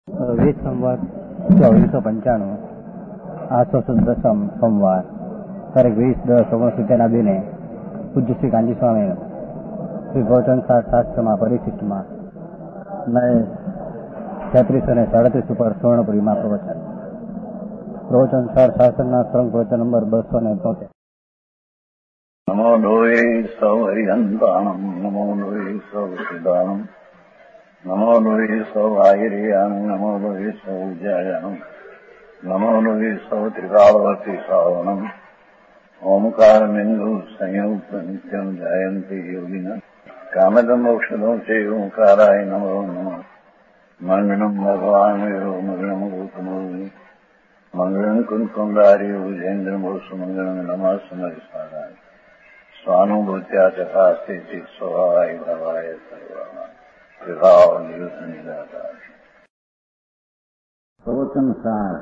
વેદ સંવત 2495 આસો દસમ સોમવાર તારીખ 20/10/1970 દિને પૂજ્ય શ્રી કાંજી સ્વામી શ્રી ગૌચન શાસ્ત્રમાં પરિશિષ્ટમાં નય 3337 ઉપર સુવર્ણપુરીમાં પ્રવચન શાસ્ત્રના શ્રંગ પ્રવચન નંબર 273. નમો લોહે સૌ હરિહંતાણમ નમો લોહે સૌ સિદ્ધાણમ નમો લોહે સૌ આયર્યાણમ નમો લોહે સૌ ઉજ્જાયણમ નમો લોહે સૌ ત્રિકાળવતી શ્રાવણમ ઓમકારમિંદુ સંયુક્ત નિત્યમ જયંતી યોગિના કામદમોક્ષદો છે ઓંકારાય નમો નમઃ મંગળમ ભગવાન વિરો મંગળમ ગૌતમો મંગળમ કુંકુંડારી ઉજેન્દ્રમો સુમંગળમ નમઃ સમરિસ્વારાય स्वानुभूत्या चकास्ते स्वभावाय भवाय सर्वमा विभाव नियुक्त निराकार प्रवचन सार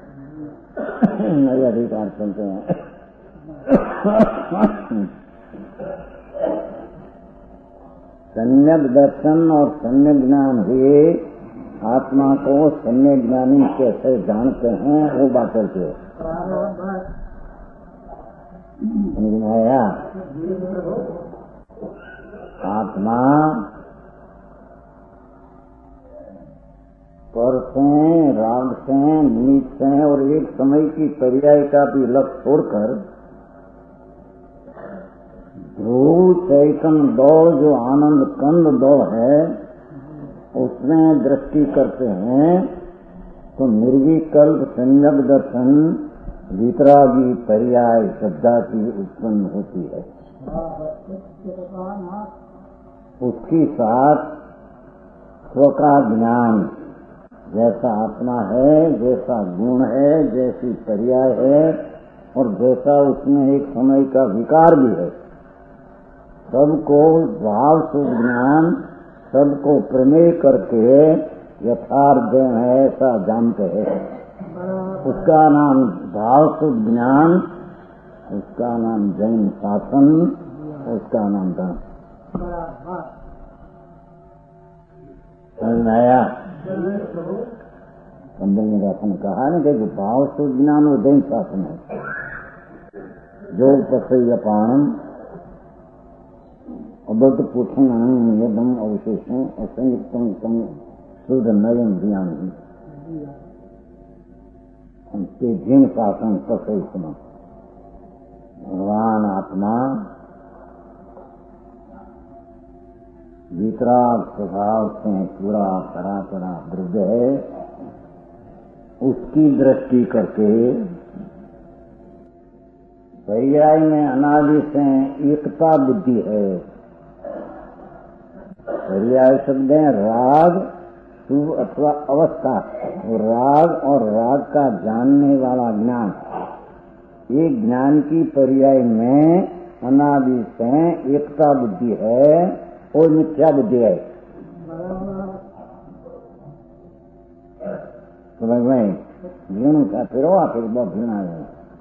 नए अधिकार चलते हैं. सम्यक दर्शन और सम्यक ज्ञान हुए आत्मा को सम्यक ज्ञानी कैसे जानते हैं वो बात करते हैं. आया आत्मा पर से राग से निमित्त से और एक समय की पर्याय का भी लक्ष्य छोड़कर ध्रुव चैतन दौड़ जो आनंद कंद दौड़ है उसमें दृष्टि करते हैं तो निर्विकल्प सम्यक दर्शन वितरागी पर्याय श्रद्धा की उत्पन्न होती है. उसके साथ स्व का ज्ञान जैसा आत्मा है, जैसा गुण है, जैसी पर्याय है और जैसा उसमें एक समय का विकार भी है, सबको भाव शुद्ध ज्ञान सबको प्रमेय करके यथार्थ है ऐसा जानते हैं. उसका नाम भाव शुद्ध ज्ञान, उसका नाम जैन शासन, उसका नाम धर्म. समझ में आया? संबंध ने कहा ना कि जो भाव शुद्ध ज्ञान वो जैन शासन है. जो पसय पाणम अबद्ध पुछन यदम अवशेषण असंयुक्तम शुद्ध नयन ज्ञान के जिन शासन कसई सुना. भगवान आत्मा वितराग स्वभाव से पूरा परा द्रव्य है. उसकी दृष्टि करके पर्याय में अनादि से एकता बुद्धि है. पर्याय शब्द है राग शुभ अथवा अवस्था. राग और राग का जानने वाला ज्ञान, एक ज्ञान की पर्याय में अनादि से एकता बुद्धि है और मिथ्या बुद्धि है. समझ में जीवन का फिर बहुत भिना है.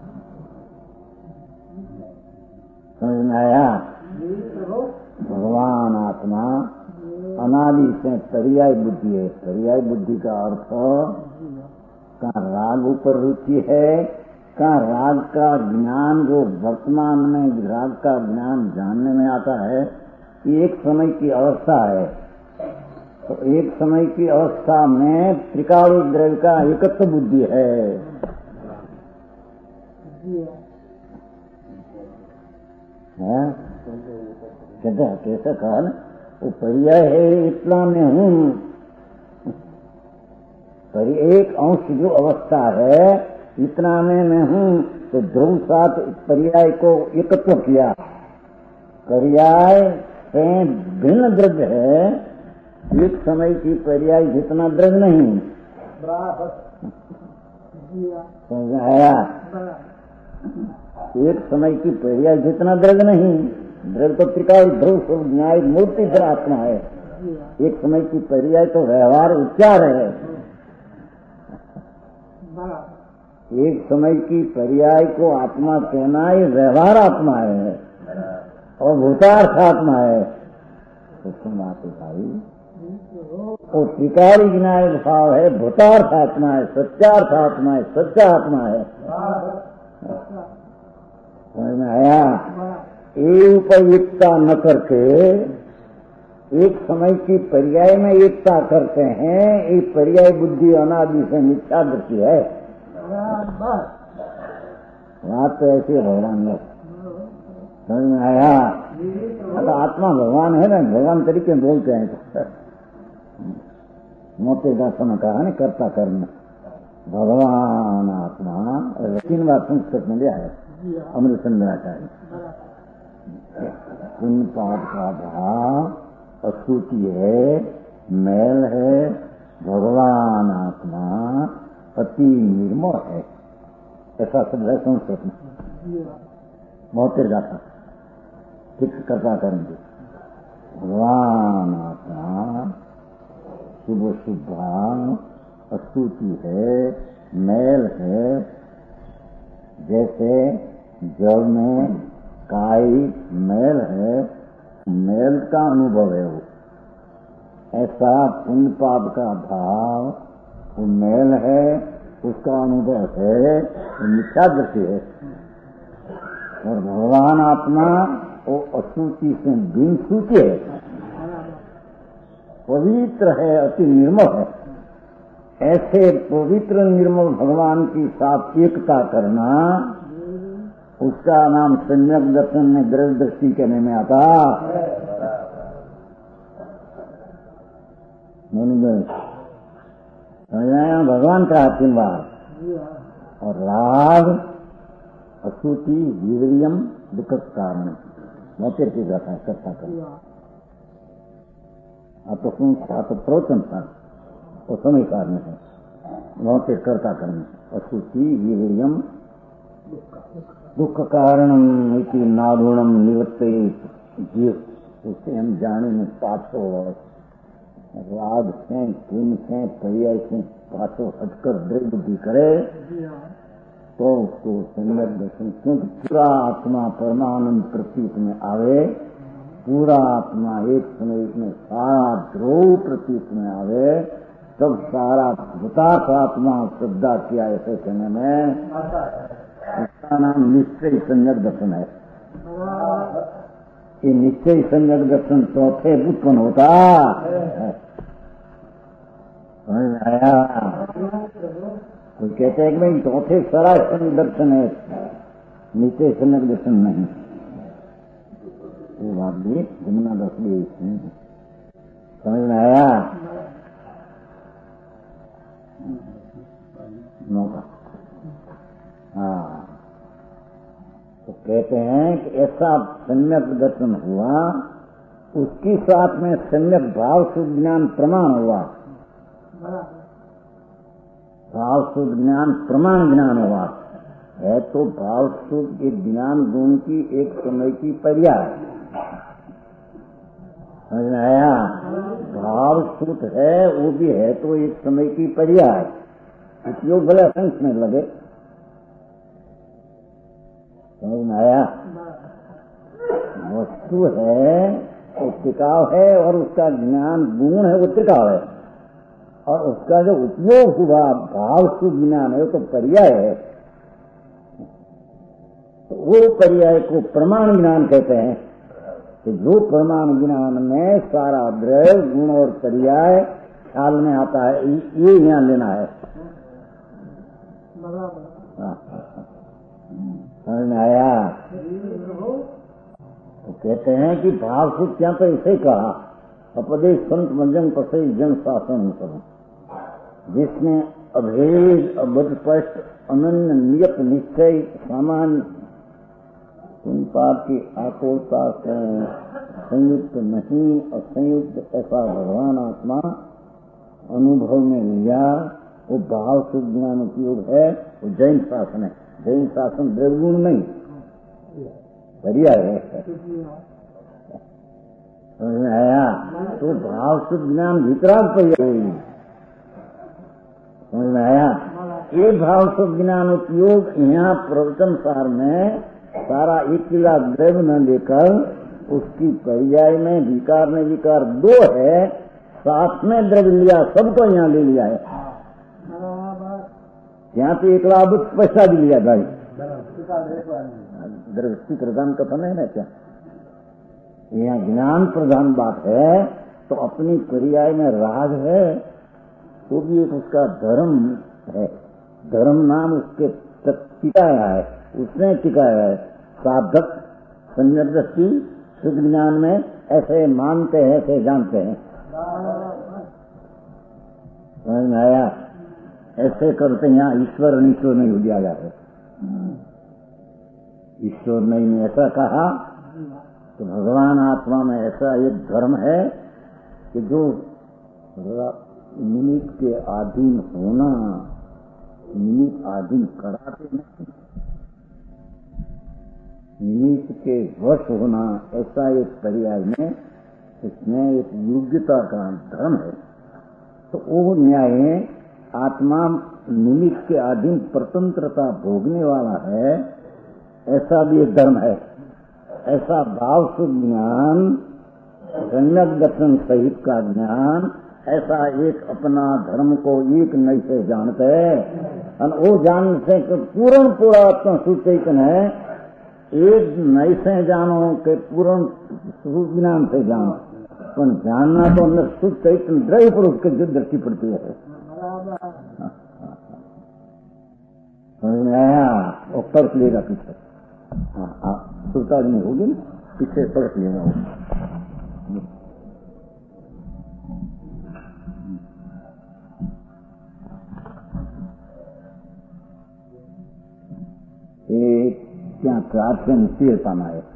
समझ में आया? भगवान आत्मा अनादि से पर्याय बुद्धि है. पर्याय बुद्धि का अर्थ का राग ऊपर रुचि है, का राग का ज्ञान जो वर्तमान में राग का ज्ञान जानने में आता है. एक समय की अवस्था है तो एक समय की अवस्था में त्रिकाल द्रव्य का एकत्व बुद्धि है. कैसे कहा ना वो पर्याय है इतना में हूँ. पर एक अंश जो अवस्था है इतना में मैं हूँ तो ध्रुव साथ पर्याय को एकत्व किया. पर्याय से भिन्न द्रव्य है. एक समय की पर्याय जितना द्रव्य नहीं. समझ आया? एक समय की पर्याय जितना द्रव्य नहीं. द्रव्य तो त्रिकाल ध्रुव शुभ न्याय मूर्ति फिर आत्मा है. एक समय की पर्याय तो व्यवहार उच्चार है. एक समय की पर्याय को आत्मा कहना ये व्यवहार आत्मा है और भूतार्थ आत्मा है. तो सुन बात भाई वो त्रिकारी विनायक भाव है, भूतार्थ आत्मा है, सत्यार्थ आत्मा है, सच्चा आत्मा है। समझ में आया? एक एकता न करके एक समय की पर्याय में एकता करते हैं। एक पर्याय बुद्धि अनादि से मिथ्या दृष्टि है। बात तो ऐसी है भगवान लोग। समझ में आया? तो आत्मा भगवान है ना, भगवान तरीके बोलते हैं। मोटे दासों ने कहा ना, कर्ता कर्म भगवान आत्मा 3 बार संस्कृत में लिया है अमृत चंद्राचार्य। पुण्य पाप का भाव अशुचि है, मैल है, भगवान आत्मा अति निर्मल है, ऐसा शब्द है संस्कृत में। मोटे दासा ठीक कर्ता कर्म भगवान आत्मा शुभ शुभा अशुचि है, मैल है, जैसे जल में काई मैल है, मैल का अनुभव है वो, ऐसा पुण्य पाप का भाव वो मैल है, उसका अनुभव है, वो मिथ्या दृष्टि है। और भगवान आत्मा वो अशुचि से बिन सूची है, पवित्र है, अति निर्मल है। ऐसे पवित्र निर्मल भगवान की साथ एकता करना, उसका नाम सम्यक दर्शन में द्रव्य दृष्टि कहने में आता। भगवान का 3 बार। और राग अशुचि वीर्यम दुख कारण मोटे की जाता है करता कर। तो प्रवचन था वो समय कारण है, मोटे करता करना। अशुचि वीर्यम दुख कारणम इति नादुणम निवृत्ते जीव। उससे हम जाने में 500 राग से, पुण्य से, पर्याय से 500 हटकर द्रव्य बुद्धि करे तो उसको सम्यक दर्शन, क्योंकि पूरा आत्मा परमानंद प्रतीत में आवे, पूरा आत्मा एक समय में सारा द्रोह प्रतीत में आवे, तब सारा भूतार्थ आत्मा श्रद्धा किया ऐसे कहने में उसका नाम निश्चय सम्यक दर्शन है। ये निश्चय सम्यक दर्शन चौथे उत्पन्न होता है। समझ में आया? तो कहते हैं कि भाई चौथे सराय सम्यक दर्शन है, निश्चय सम्यक दर्शन नहीं। वो बात भी जमुना दस भी समझ में आया? हाँ, तो कहते हैं कि ऐसा सम्यक दर्शन हुआ, उसके साथ में सम्यक भाव शुद्ध ज्ञान प्रमाण हुआ। भाव शुद्ध ज्ञान प्रमाण ज्ञान हुआ है, तो भाव शुद्ध के ज्ञान गुण की एक समय की पर्याय। समझ में आया? भाव शुद्ध है वो भी है तो एक समय की पर्याय, उपयोग भले असंख्य में लगे। समझ में आया? वस्तु है वो टिकाव है और उसका ज्ञान गुण है वो टिकाव है, और उसका जो उपयोग हुआ भाव शुद्ध ज्ञान है तो पर्याय है। तो वो पर्याय को प्रमाण ज्ञान कहते हैं। तो जो प्रमाण ज्ञान में सारा द्रव्य गुण और पर्याय ख्याल में आता है, ये यहाँ लेना है। समझ में आया? तो कहते हैं कि भाव शुद्ध क्या तो इसे कहा अपदेश संत मंजन पसई जन शासन करो, जिसमें अभेद अबधस्पष्ट अनन्य नियत निश्चय सामान्य पाप की आकुलता से संयुक्त नहीं, असंयुक्त ऐसा भगवान आत्मा अनुभव में लिया, वो भाव शुद्ध ज्ञान उपयोग है। वो जैन शासन है। जैन शासन द्रव्यगुण नहीं पर्याय है। समझ में आया? तो भाव शुद्ध ज्ञान वितराग पर्याय। समझ में आया? ये भाव शुद्ध ज्ञान उपयोग यहाँ प्रवचन सार में सारा एक किला द्रव्य न लेकर उसकी पर्याय में विकार में विकार 2 है, साथ में द्रव्य लिया, सबको यहाँ ले लिया है। यहाँ पे एक लाभ पैसा भी लिया भाई, दृष्टि प्रधान कथन है ना क्या? यहाँ ज्ञान प्रधान बात है, तो अपनी पर्याय में राग है, वो भी एक उसका धर्म है। धर्म नाम उसके टिकाया है, उसने टिकाया है। साधक सम्यक दृष्टि शुद्ध ज्ञान में ऐसे मानते हैं, ऐसे जानते हैं। समझ में आया? ऐसे करते यहाँ ईश्वर ईश्वर नहीं हो दिया जाता। ईश्वर नहीं ने ऐसा कहा तो भगवान आत्मा में ऐसा एक धर्म है कि जो निमित्त के अधीन होना, निमित्त अधीन कराते नहीं, निमित्त के वश होना, ऐसा एक पर्याय में इसमें एक योग्यता का धर्म है। तो वो न्याय आत्मा निमित्त के अधीन स्वतंत्रता भोगने वाला है, ऐसा भी एक धर्म है। ऐसा भाव शुद्ध ज्ञान, सम्यक दर्शन सहित का ज्ञान, ऐसा एक अपना धर्म को एक नई से जानते हैं और वो जानने से पूर्ण पूरा आत्मा शुद्ध चैतन्य है। एक नई से जानो के पूर्ण शुद्ध ज्ञान से जानो, पर जानना तो अंदर शुद्ध चैतन्य द्रव्य पर उसके जो दृष्टि पड़ती है। समझ में आया? वो पर्स लेगा पीछे, सुरता नहीं होगी, पीछे पर्स लेगा वो। क्या 413 पाना है,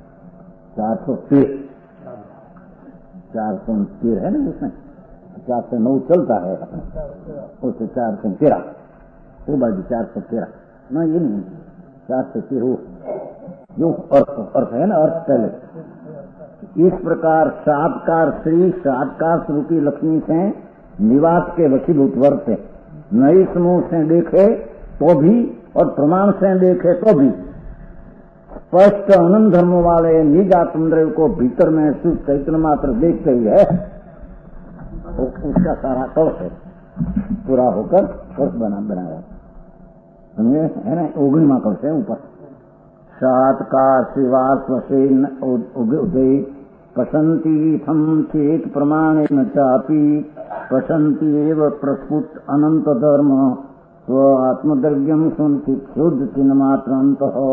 413 है ना उसमें, 409 चलता है अपने, उससे 413 वो बाजू 413 ना, ये नहीं 413 जो अर्थ है ना, अर्थ पहले। इस प्रकार सातकार श्री सातकार रूपी लक्ष्मी से निवास के वशीभूत वर्त है। नई समूह से देखे तो भी और प्रमाण से देखे तो भी स्पष्ट अनंत धर्म वाले निज आत्मद्रव्य को भीतर में शुद्ध चैतन्य मात्र देखते ही है, उसका सारा कौश है पूरा होकर कौश बनाया, समझे है ना? 19वां कौश है ऊपर। सातकार शिवास वसेन उदय पसंती थम चेत प्रमाण न चापी पसंती एव प्रस्फुट अनंत धर्म स्व आत्मद्रव्यम संचित शुद्ध चिन्ह मात्र अंत हो।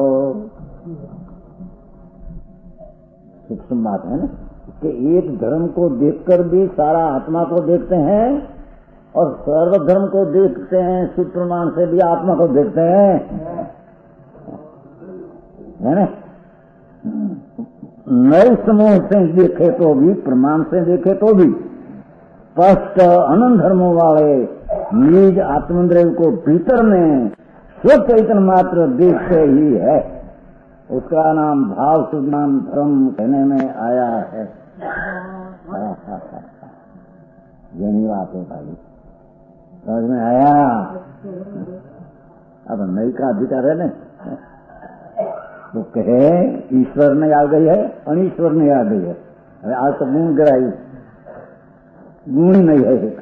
सूक्ष्म बात है ना कि एक धर्म को देखकर भी सारा आत्मा को देखते हैं और सर्व धर्म को देखते हैं, शुद्ध प्रमाण से भी आत्मा को देखते हैं, है ना? नए समूह से देखे तो भी, प्रमाण से देखे तो भी स्पष्ट अनंत धर्मों वाले निज आत्मद्रव्य को भीतर में शुद्ध चैतन्य मात्र देखते ही है, उसका नाम भाव शुद्ध नाम धर्म कहने में आया है। यही बात है भाई, समझ में आया? अब नई का अधिकार है ना, तो कहे ईश्वर ने आ गई है, अनीश्वर ने आ गई है। अरे आज तो गुण गिराई, गुण ही नहीं है।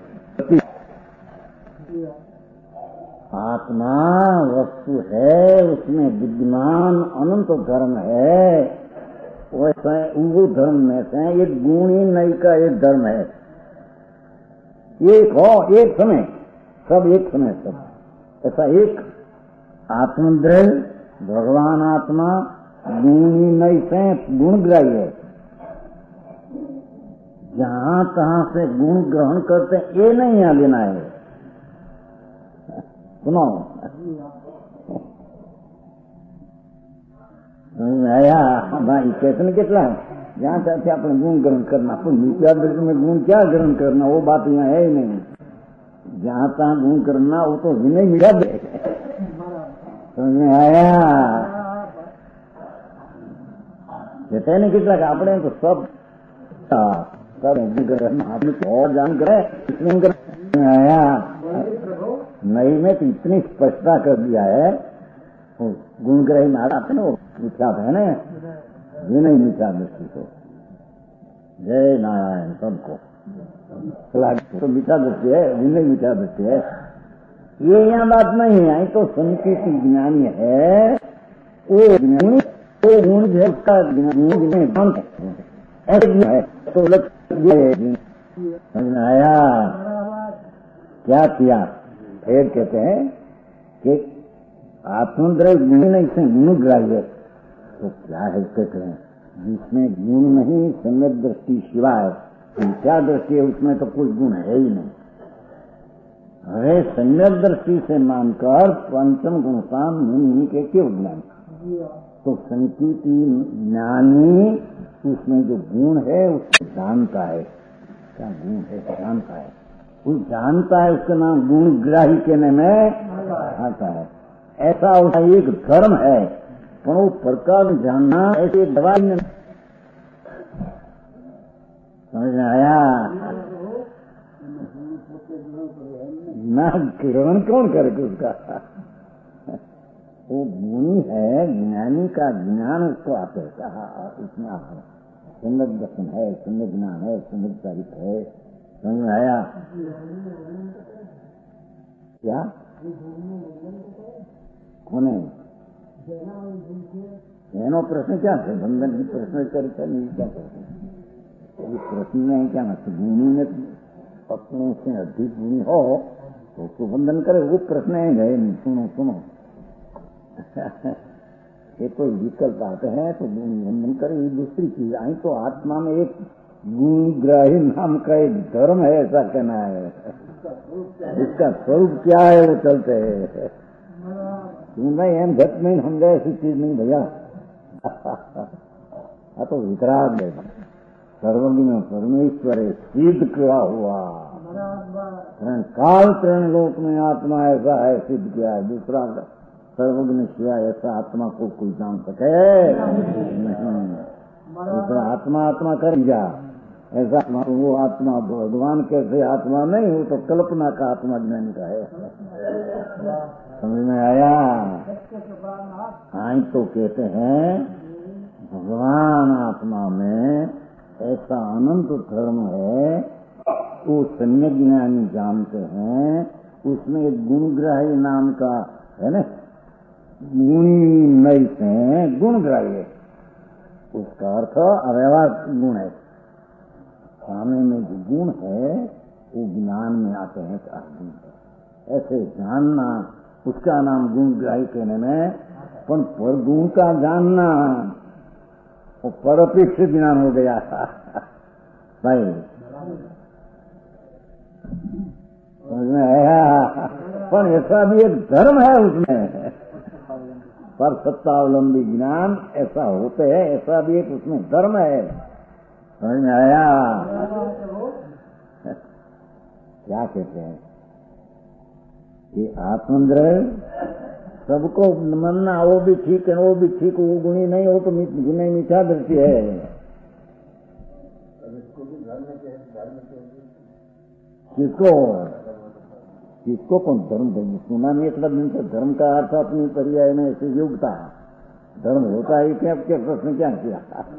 आत्मा वस्तु है, उसमें विद्यमान अनंत धर्म है, वैसे वो धर्म में से एक गुणी नई का एक धर्म है। एक हो, एक समय, सब एक समय, सब ऐसा एक आत्मद्रव्य भगवान आत्मा गुणी नई से गुणग्राही है। जहां तहां से गुण ग्रहण करते ये नहीं यहाँ लेना है। सुनो, आया भाई चेतन कितना है, जहाँ चाहते अपने गुण ग्रहण करना, मिथ्या दृष्टि में गुण क्या ग्रहण करना, वो बात यहाँ है ही नहीं। जहाँ तहाँ गुण करना वो तो विनय मिला दे, समझ में आया? कहते नहीं कितना का अपने तो सब और जान करे, इसमें आया नई में तो इतनी स्पष्टता कर दिया है, गुणग्रही महाराज है ना, वो विख्यात है ना, ये नहीं मिथ्या दृष्टि को। जय नारायण सबको। तो मीठा दृष्टि है, नहीं मीठा दृष्टि है, ये यहाँ बात नहीं है। तो संकेत ज्ञानी है, वो गुण है, उसका गुण ऐसे है। तो समझ में आया क्या किया? फिर कहते हैं कि आत्मद्रव्य गुण नहीं से गुणग्राह्य, तो क्या है कहते हैं जिसमें गुण नहीं, सम्यक दृष्टि सिवाय क्या दृष्टि है उसमें तो कोई गुण है ही नहीं। अरे सम्यक दृष्टि से मानकर पंचम गुणसान मुनि के क्यों ज्ञान? तो संकीर्ति ज्ञानी उसमें जो गुण है उसको जानता है, क्या गुण है जानता है, वो जानता है, उसका नाम गुणग्राही कहने में आता है। ऐसा उसका एक धर्म है, पर वो प्रकार जानना ऐसे दवाई में समझ में आया ना? ग्रहण कौन करे उसका? वो गुणी है, ज्ञानी का ज्ञान उसको आते कहा, उसमें आता है। सम्यक दर्शन है, सम्यक ज्ञान है, सम्यक चरित्र है, समझ में आया क्या? कौन है? एनो प्रश्न क्या थे? बंधन की प्रश्न चरित्र नहीं क्या करते? प्रश्न नहीं क्या ना, गुणी में अपनों से अधिक गुणी हो तो उसको बंधन करे, वो प्रश्न है गए नहीं। सुनो सुनो ये कोई विकल्प आते हैं तो बंधन करे, ये दूसरी चीज आई। तो आत्मा में एक गुणग्राही नाम का एक धर्म है, ऐसा कहना है। इसका स्वरूप क्या है वो चलते है भाई, एम झट में हम गए ऐसी चीज नहीं भैया। तो वितराग है, सर्वज्ञ परमेश्वर है, सिद्ध किया हुआ काल त्रण लोक में आत्मा ऐसा है, सिद्ध किया है। दूसरा सर्वज्ञ सिवाय ऐसा आत्मा को कोई जान सके नहीं। दूसरा आत्मा आत्मा कर जा ऐसा आत्मा, वो आत्मा भगवान कैसे आत्मा नहीं, वो तो कल्पना का आत्मा ज्ञान का है। समझ में आया? हाँ, तो कहते हैं भगवान आत्मा में ऐसा अनंत धर्म है, वो सम्यक ज्ञानी जानते हैं। उसमें एक गुणग्राही नाम का है ना, गुणी नई से गुणग्राही, उसका अर्थ अव्यवहार गुण है। सामने में जो गुण है वो ज्ञान में आते हैं गुण है। ऐसे जानना उसका नाम गुणग्राही कहने में, पर गुण का जानना वो परपेक्षित ज्ञान हो गया भाई। समझ में आया? पर ऐसा भी एक धर्म है उसमें, पर सत्तावलंबी ज्ञान ऐसा होते हैं, ऐसा भी एक उसमें धर्म है। समझ में आया? क्या कहते हैं कि आत्मद्रव्य सबको मानना, वो भी ठीक है, वो भी ठीक, वो गुणी नहीं हो तो गुणी मीठा दृष्टि है। किसको कौन धर्म देंगे? सुना नहीं इतना दिन से धर्म का अर्थ अपनी पर्याय में ऐसे योग्यता धर्म होता है क्या? क्या प्रश्न क्या किया?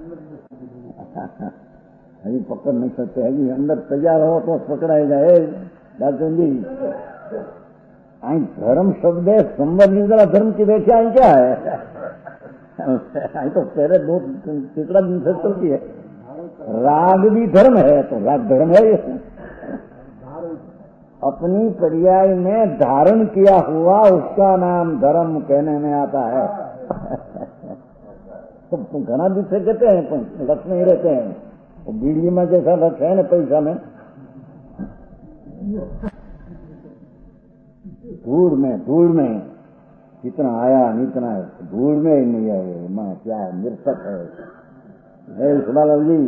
अभी पकड़ नहीं सकते है कि अंदर तैयार हो तो पकड़ाएगा। डॉक्टर जी आई धर्म शब्द है, संबंध जरा धर्म की व्याख्या आई क्या है? आई तो पहले दो तीसरा दिन से चलती है। राग भी धर्म है, तो राग धर्म है। अपनी पर्याय में धारण किया हुआ उसका नाम धर्म कहने में आता है। तो घना दिन से कहते हैं, लक्ष्य नहीं रहते हैं, वो बिजली में जैसा लक्ष्य है ना पैसा में, धूल में कितना आया इतना धूल में ही नहीं है। मां क्या है, निरसक है। सुनालाल जी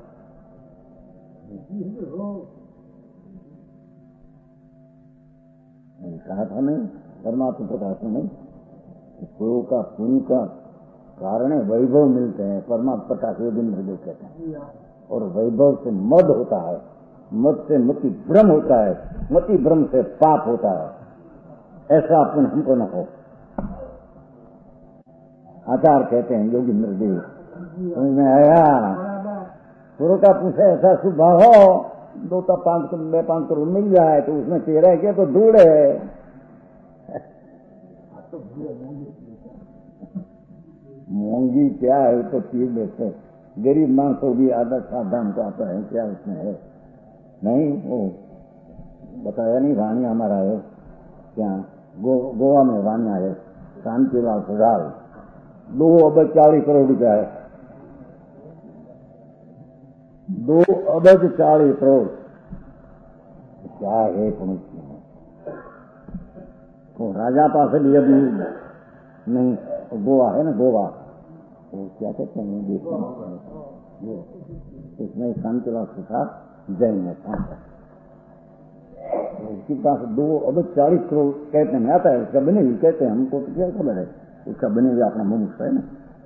कहा था नहीं, परमात्मा प्रकाश में नहीं, गुरु का पुण्य का कारण वैभव मिलते हैं। परमात्मा प्रकाश दिन हृदय कहते हैं। और वैभव से मद होता है, मद से मति भ्रम होता है, मति भ्रम से पाप होता है। ऐसा अपन हमको न हो। आचार कहते हैं योगी निर्देश। समझ में आया? गुरु का पूछे ऐसा शुभ हो ₹2-5 करोड़ मिल जाए तो उसमें तेरा क्या तो धूड़ है। महंगी क्या है तो चीज देते, गरीब मांस को भी आधा सावधान को आता है, क्या उसमें है नहीं। वो बताया नहीं, वाणिया हमारा है क्या, गोवा में वाणिया है, शांतिलाल सुधार, 2 अरब 40 करोड़ रुपया है, 2 अरब 40 करोड़ क्या है पहुंचने में। तो राजा पास भी अभी नहीं, गोवा है ना, गोवा वो क्या कहते हैं, इसमें शांतिलाल सुधार जैन में था, उसके पास 2 अरब 40 करोड़ कहते हैं आता है, उसका बने भी कहते हैं, हमको तो क्या खबर है, उसका बने भी अपना मुमुक्ष है ना,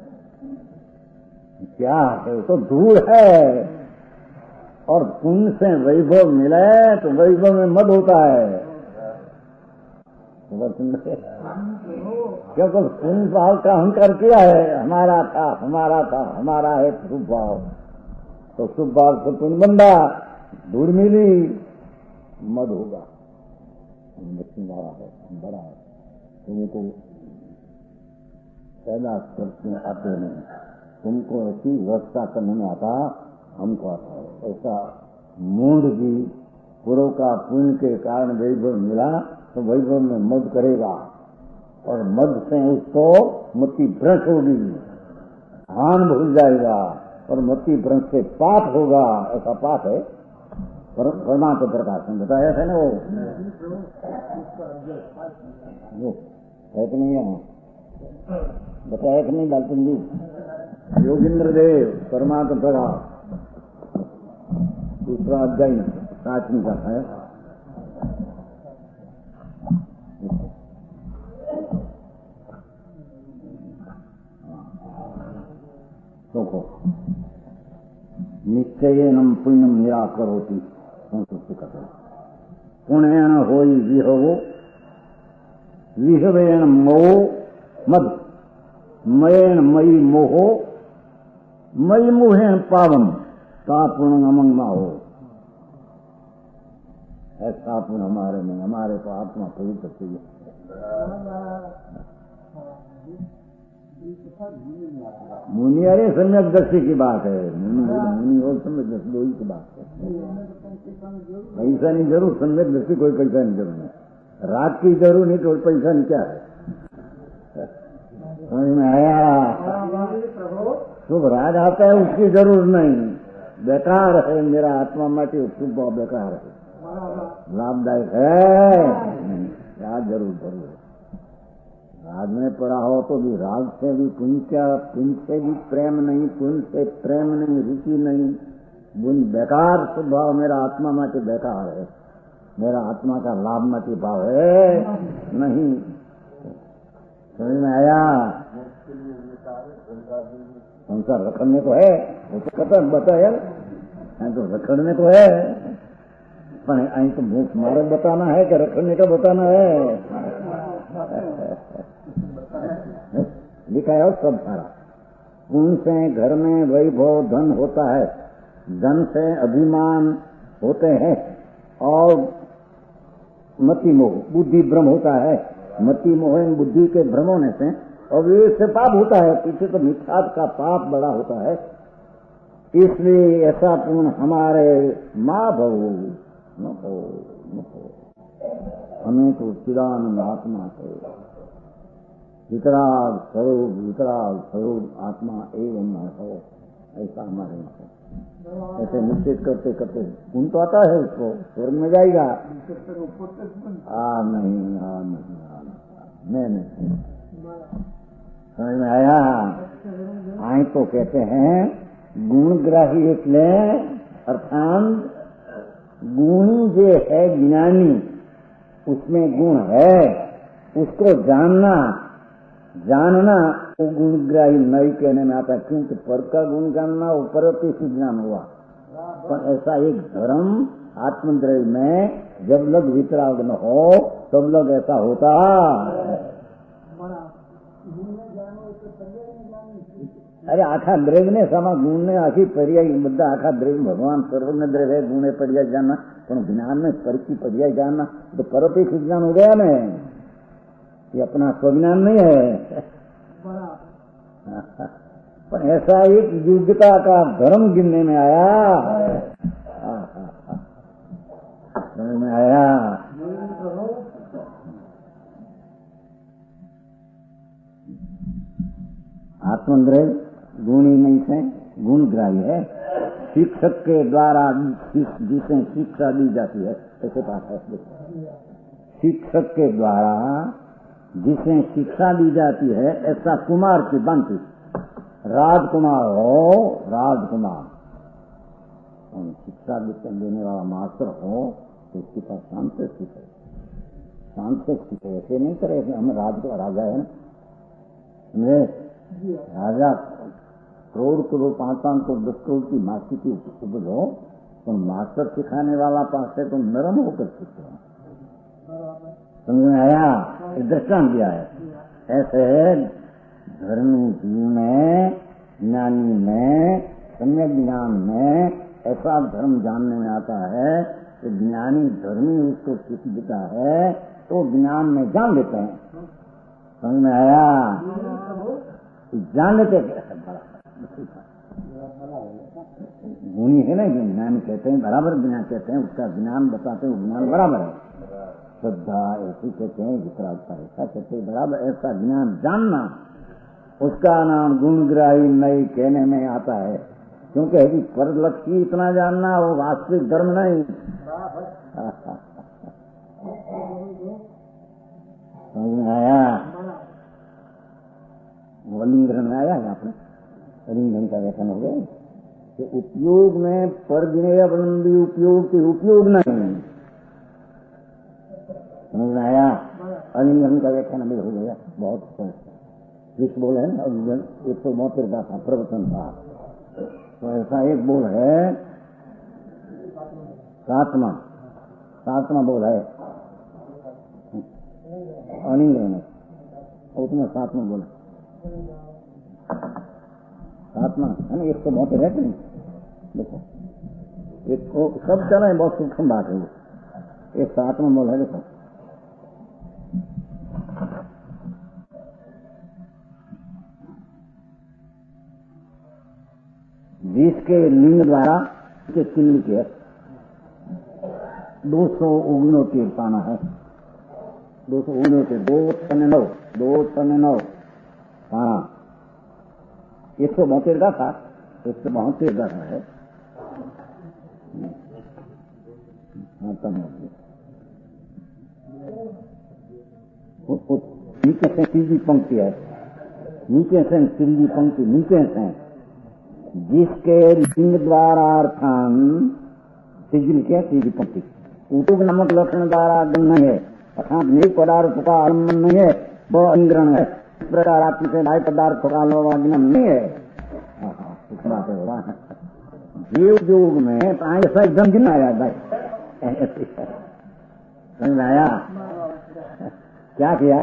क्या है तो धूल है। और पुण्य से वैभव मिले तो वैभव में मद होता है, क्योंकि पुण्य भाव का अहंकार किया है, हमारा था हमारा है शुभ भाव, तो शुभ भाव से पुण्य बंदा, धूल मिली मद होगा, लक्ष्मी वाला है बड़ा है, तुमको पैदा करते आते नहीं, तुमको ऐसी व्यवस्था करने में आता, हमको आता है। ऐसा मूढ़ भी पूर्व का पुण्य के कारण वैभव मिला तो वैभव में मद करेगा, और मद से उसको मति भ्रष्ट होगी, हान भूल जाएगा, और मति भ्रष्ट से पाप होगा, ऐसा पाप है। परमात्मा प्रकाश ने बताया था ना, वो है कि नहीं है, बताया कि नहीं लालचंद जी, योगेंद्र देव परमात्मा प्रकाश, दूसरा अध्याय 7वीं का है। देखो, निश्चयेन पुण्यम निराकरोति, संस्कृत कथन पुण्यन होई विहवो, विहवेन मोहो मद, मयेन मयि मोहो, मयि मोहेन पावम, ता पुण्य अमंगमा हो। ऐसा पुण्य हमारे में, हमारे को आत्मा पवित्र चाहिए। मुनि अरे सम्यक दृष्टि की बात है, मुनि और सम्यक दृष्टि दो ही की बात है। पैसा नहीं जरूर, सम्यक दृष्टि कोई पैसा नहीं जरूर है, रात की जरूर नहीं तो पैसा नहीं, क्या है समझ में आया। शुभ रात आता है उसकी जरूर नहीं, बेकार है, मेरा आत्मा माटी शुभ बेकार है, लाभदायक है क्या, जरूर जरूर है। राग में पड़ा हो तो भी राग से भी पुण्य से भी प्रेम नहीं, पुण्य से प्रेम नहीं, रुचि नहीं, बुन बेकार स्वभाव, मेरा आत्मा माटी बेकार है, मेरा आत्मा का लाभ माटी भाव है नहीं। समझ में आया। संसार रखने को है, वो तो कथा बताया तो रखने को है, पर અહીં तो भूख मारे बताना है कि रखने का बताना है, लिखा है सब सारा। पुण्य से घर में वैभव धन होता है, धन से अभिमान होते हैं, और मति मोह बुद्धि भ्रम होता है, मति मोह बुद्धि के भ्रम होने से और विवेक से पाप होता है, पीछे तो मिथ्यात्व का पाप बड़ा होता है। इसलिए ऐसा पुण्य हमारे माँ भवो न हो, हमें तो चिदानंद आत्मा से वितराग स्वरूप आत्मा एवं न हो, ऐसा हमारे यहाँ ऐसे निश्चित करते करते पुण्य तो आता है, उसको स्वर्ग में जाएगा। मैं नहीं समझ में आया। आए तो कहते हैं गुणग्राही એટલે अर्थात गुणी जो है ज्ञानी, उसमें गुण है, उसको जानना वो गुणग्राही नहीं कहने में आता है, क्योंकि पर का गुण जानना वो परपेक्षी ज्ञान हुआ। पर ऐसा एक धर्म आत्मद्रव्य में जब लग वितराग न हो तब लग ऐसा होता अरे आखा द्रव्य ने समा गुण ने आखी पर्याय बदा आखा द्रव्य भगवान सर्वज्ञ द्रव्य है, गुणे पर्याय जानना, पर ज्ञान में पर की पर्याय जानना तो परोपेक्ष ज्ञान हो गया ना, ये अपना स्वज्ञान नहीं है। पर ऐसा एक योग्यता का धर्म गिनने में आया, समझ में आया। आत्मद्रव्य गुणी नहीं से गुणग्राही है। शिक्षक के द्वारा जिसे शिक्षा दी जाती है, ऐसे बात है। शिक्षक के द्वारा जिसे शिक्षा दी जाती है, ऐसा कुमार की बनती, राजकुमार हो, राजकुमार शिक्षा देने वाला मास्टर हो तो उसके पास शांत से सीखे, शांत से सीखे। ऐसे नहीं करे कि हम राजा है ना, राजा करोड़ करोड़ 5-5 करोड़ 10 करोड़ की मासी की उपज हो, तो मास्टर सिखाने वाला पास है तो नरम होकर सीखे। समझ में आया? दृष्टांत दिया है। ऐसे धर्मी जीव में, ज्ञानी में, सम्यक ज्ञान में ऐसा धर्म जानने में आता है कि ज्ञानी धर्मी उसको सीख देता है तो ज्ञान में जान लेते हैं। समझ में आया? जान लेते गुणी है ना, ज्ञान कहते हैं बराबर, ज्ञान कहते हैं उसका ज्ञान बताते हैं, ज्ञान बराबर है। श्रद्धा ऐसी कहते हैं, वितरागता ऐसा कहते हैं, बराबर ऐसा ज्ञान जानना, उसका नाम गुणग्राही नहीं कहने में आता है। क्योंकि यदि पर लक्ष्य इतना जानना वो वास्तविक धर्म नहीं। समझ में आया? अलिंगन में आया है आपने, अलिंगन का व्याख्यान हो गया कि उपयोग में पर विनयावलंबी उपयोग के उपयोग नहीं। समझ में आया? अलिंगन का व्याख्यान अभी हो गया, बहुत विश्व बोल है ना, अलिंगन 172 का था प्रवचन था, तो ऐसा एक बोल है, सातवां बोल है अलिंगन में, उसमें 7वां बोल, 7वां है ना, 172 है कि नहीं? देखो एक सब चला है, बहुत सूक्ष्म बात है वो, एक 7वां बोल है। देखो जिसके लिंग द्वारा के चिन्ह के 249 पाना है, 249 209 पाना 172 का था, 172 का है। नीचे से तीसरी पंक्ति है, नीचे से तीसरी पंक्ति, नीचे से जिसके लिंग द्वारा अर्थान तीसरी क्या तीसरी पंक्ति, उपयोग नामक लक्षण द्वारा नहीं है, अर्थात निज पदार्थ का आलम्बन नहीं है, वह अंग्रहण है। इस प्रकार आत्म से बाह्य पदार्थ का आलम्बन नहीं है। बात है जीव योग में ऐसा एकदम गिना आया भाई, समझ में आया? क्या किया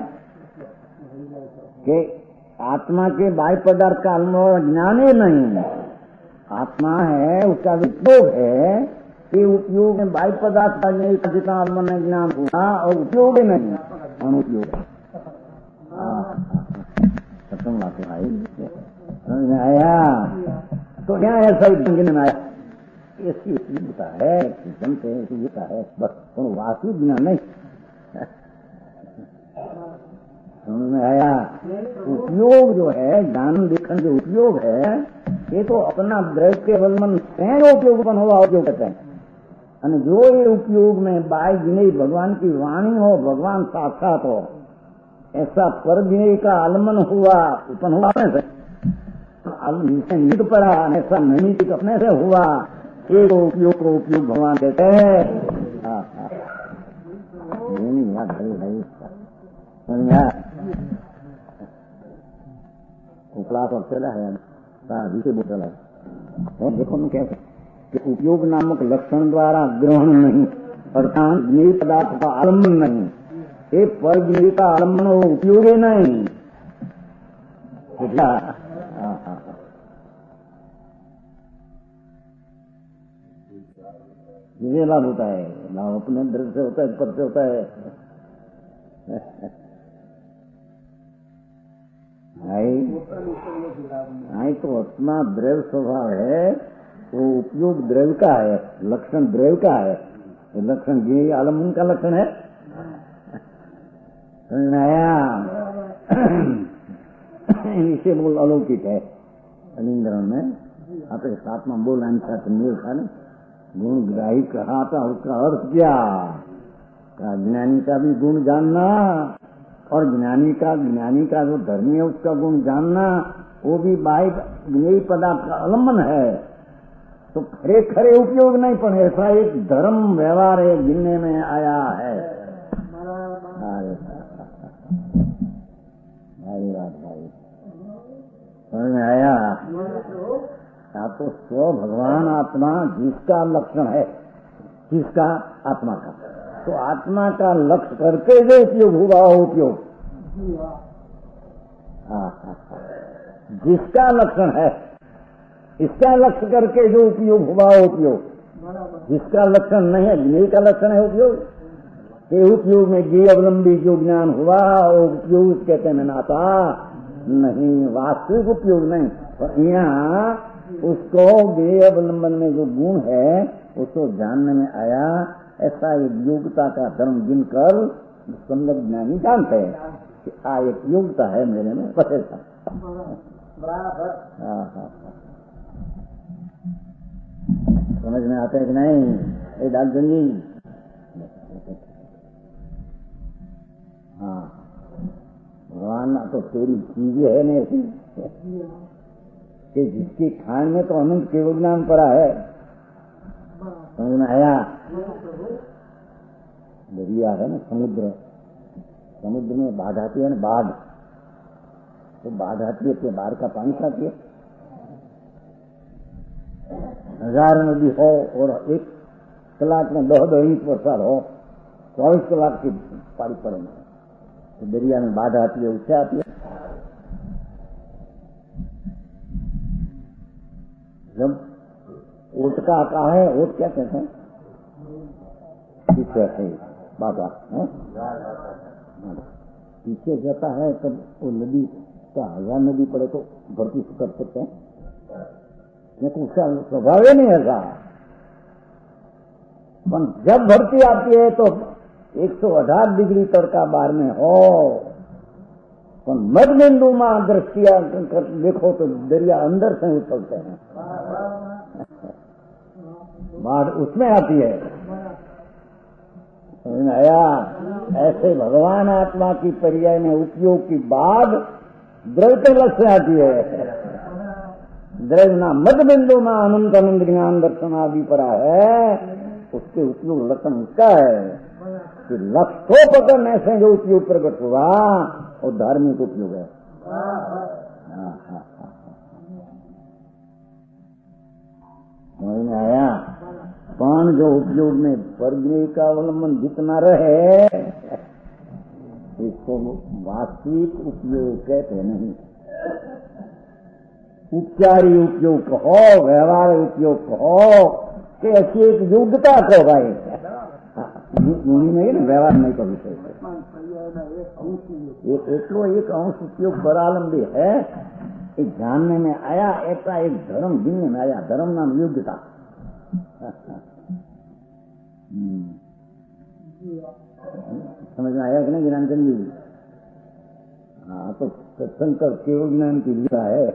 कि आत्मा के बाह्य पदार्थ का अनुभव ज्ञान ही नहीं, आत्मा है उसका उपयोग है कि उपयोग में बाह्य पदार्थ का जितना आत्मा में ज्ञान हुआ और उपयोग नहीं, अनुपयोग है। खत्म बात है भाई, समझ में आया? तो क्या ऐसा ढंग में आया, इसकी होता है जनते होता है, बस वास्तविक ज्ञान नहीं। समझ में आया? उपयोग जो है, ज्ञान देखने जो उपयोग है, ये तो अपना द्रव्य के अवलंबन से उपयोग बन हुआ उपयोग कहते हैं। और जो ये उपयोग में बाय जिन्हें भगवान की वाणी हो, भगवान साक्षात हो, ऐसा पर जिन्हें का आलम्बन हुआ, उत्पन्न हुआ अपने से, निध पड़ा, ऐसा नैमित अपने से हुआ, एक उपयोग को उपयोग भगवान कहते हैं। नहीं याद भाई समझा? क्लास और चला है से बोतल है। देखो मैं कहते कि उपयोग नामक लक्षण द्वारा ग्रहण नहीं, अर्थात ज्ञेय पदार्थ का आलम्बन नहीं, एक पर ज्ञेय का आलम्बन हो, उपयोग नहीं। ये लाभ होता है, लाभ अपने द्रव्य से होता है, पद से होता है। आई तो अपना द्रव्य स्वभाव है, वो उपयोग द्रव्य का है, लक्षण द्रव्य का है। लक्षण ये आलम्बन का लक्षण है। इसे बोल अलौकिक है अलिंद्रण में। आप साथ में बोल मेल था ना, गुण ग्राही कहा था, उसका अर्थ क्या? ज्ञानी का भी गुण जानना और ज्ञानी का जो धर्मी है उसका गुण जानना, वो भी बाह्य यही पदार्थ का अवलंबन है। तो खरे खरे उपयोग नहीं, पर ऐसा एक धर्म व्यवहार है गिनने में आया है। भाई बात भाई समझ में आया? या तो स्व भगवान आत्मा जिसका लक्षण है, किसका? आत्मा का। तो आत्मा का लक्ष्य करके जो उपयोग हुआ उपयोग, जिसका लक्षण है, इसका लक्ष्य करके जो उपयोग हुआ उपयोग, जिसका लक्षण नहीं है, ज्ञेय का लक्षण है उपयोग। के उपयोग में ज्ञेय अवलंबी जो ज्ञान हुआ वो उपयोग कहते हैं नाता नहीं, वास्तविक उपयोग नहीं। और यहाँ उसको ज्ञेय अवलंबन में जो गुण है उसको जानने में आया। ऐसा एक योग्यता का धर्म गिनकर संगत ज्ञानी जानते हैं कि एक योग्यता है मेरे में, बस ऐसा। समझ में आता है कि नहीं? ये डॉक्टर जी, हाँ, भगवान ना तो तेरी चीजें है नहीं ऐसी कि जिसकी खान में तो अनंत केवल ज्ञान पड़ा है। समझ में आया? दरिया है ना, समुद्र, समुद्र में बाढ़ आती है ना, बाढ़, तो बाढ़ आती है तो बाढ़ का पानी आती है। 1000 नदी हो और 1 कलाक में 2 इंच बरसात हो, 24 कलाक की पानी पड़े, तो दरिया में बाढ़ आती है, उससे आती है। जब ओट का आता है, ओट क्या कहते हैं? पीछे है बाबा, पीछे जाता है तब वो नदी का 1000 नदी पड़े तो भर्ती कर सकते हैं, लेकिन उसका स्वभाव ही नहीं ऐसा। पर जब भर्ती आती है तो 118 डिग्री तड़का बाहर में हो, पर मध्यबिंदु में दृष्टिया देखो तो दरिया अंदर से उछलते हैं, बाढ़ उसमें आती है। समझ में आया? ऐसे भगवान आत्मा की पर्याय में उपयोग की बाद द्रव्य के लक्ष्य आती है। द्रव्य ना मध्यबिंदु में अनंत अनंत ज्ञान दर्शन आदि पड़ा है, उसके उपयोग लक्षण उसका है कि लक्ष्य को पकड़ने से जो उपयोग प्रकट हुआ वो धार्मिक उपयोग है। समझ में आया? पान जो उपयोग में परग्रह का अवलंबन जितना रहे इसको वास्तविक उपयोग कहते नहीं। उपचारी उपयोग कहो, व्यवहार उपयोग कहो, कि ऐसी एक योग्यता कहो भाई, गुणी नहीं ना, व्यवहार नहीं का विषय। एक अंश उपयोग बरालंबी है, एक जानने में आया, ऐसा एक धर्म गिनने में आया, धर्म नाम योग्यता। समझ में आया कि नहीं ज्ञानचंद जी? हाँ, तो सत्संग केवल ज्ञान की लीला है।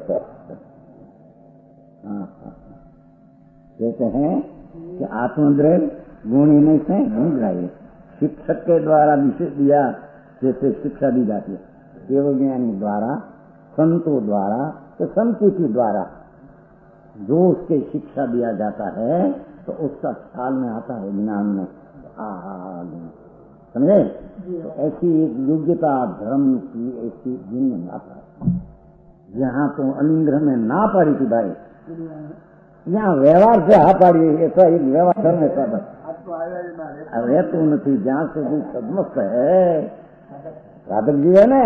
कहते हैं कि आत्मद्रव्य गुण ही नहीं से नहीं, शिक्षक के द्वारा विशेष दिया जैसे शिक्षा दी जाती है, केवल ज्ञानी द्वारा, संतों द्वारा, तो संतुति द्वारा जो उसके शिक्षा दिया जाता है तो उसका ख्याल में आता है ज्ञान में। समझे? तो ऐसी एक योग्यता धर्म की ऐसी दिन में आता है। यहाँ तो अलिंग्रह में ना पाड़ी थी भाई, यहाँ व्यवहार से हा पाड़ी, ऐसा एक व्यवहार धर्म ऐसा था। अरे तो नहीं, जहाँ से भी सदमस्त है, साधक जी है ना,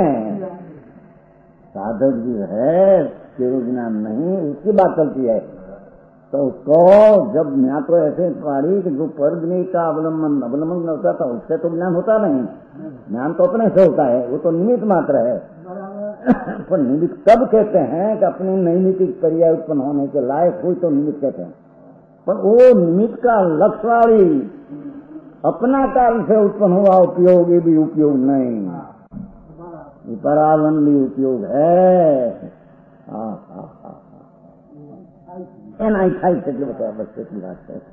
साधक जी है, केवल ज्ञान नहीं, उसकी बात चलती है। तो उसको जब मैं तो ऐसे पढ़ी कि जो परग्नि का अवलंबन होता था उससे तो ज्ञान होता नहीं, ज्ञान तो अपने से होता है, वो तो निमित्त मात्र है। पर निमित्त कब कहते हैं कि अपनी नैमित्तिक पर्याय उत्पन्न होने के लायक हुई तो निमित्त कहते हैं, पर वो निमित्त का लक्ष्य वाली अपना काल से उत्पन्न हुआ उपयोग, ये भी उपयोग नहीं, परालंबी उपयोग है। खाई से बताया बच्चे की बात है।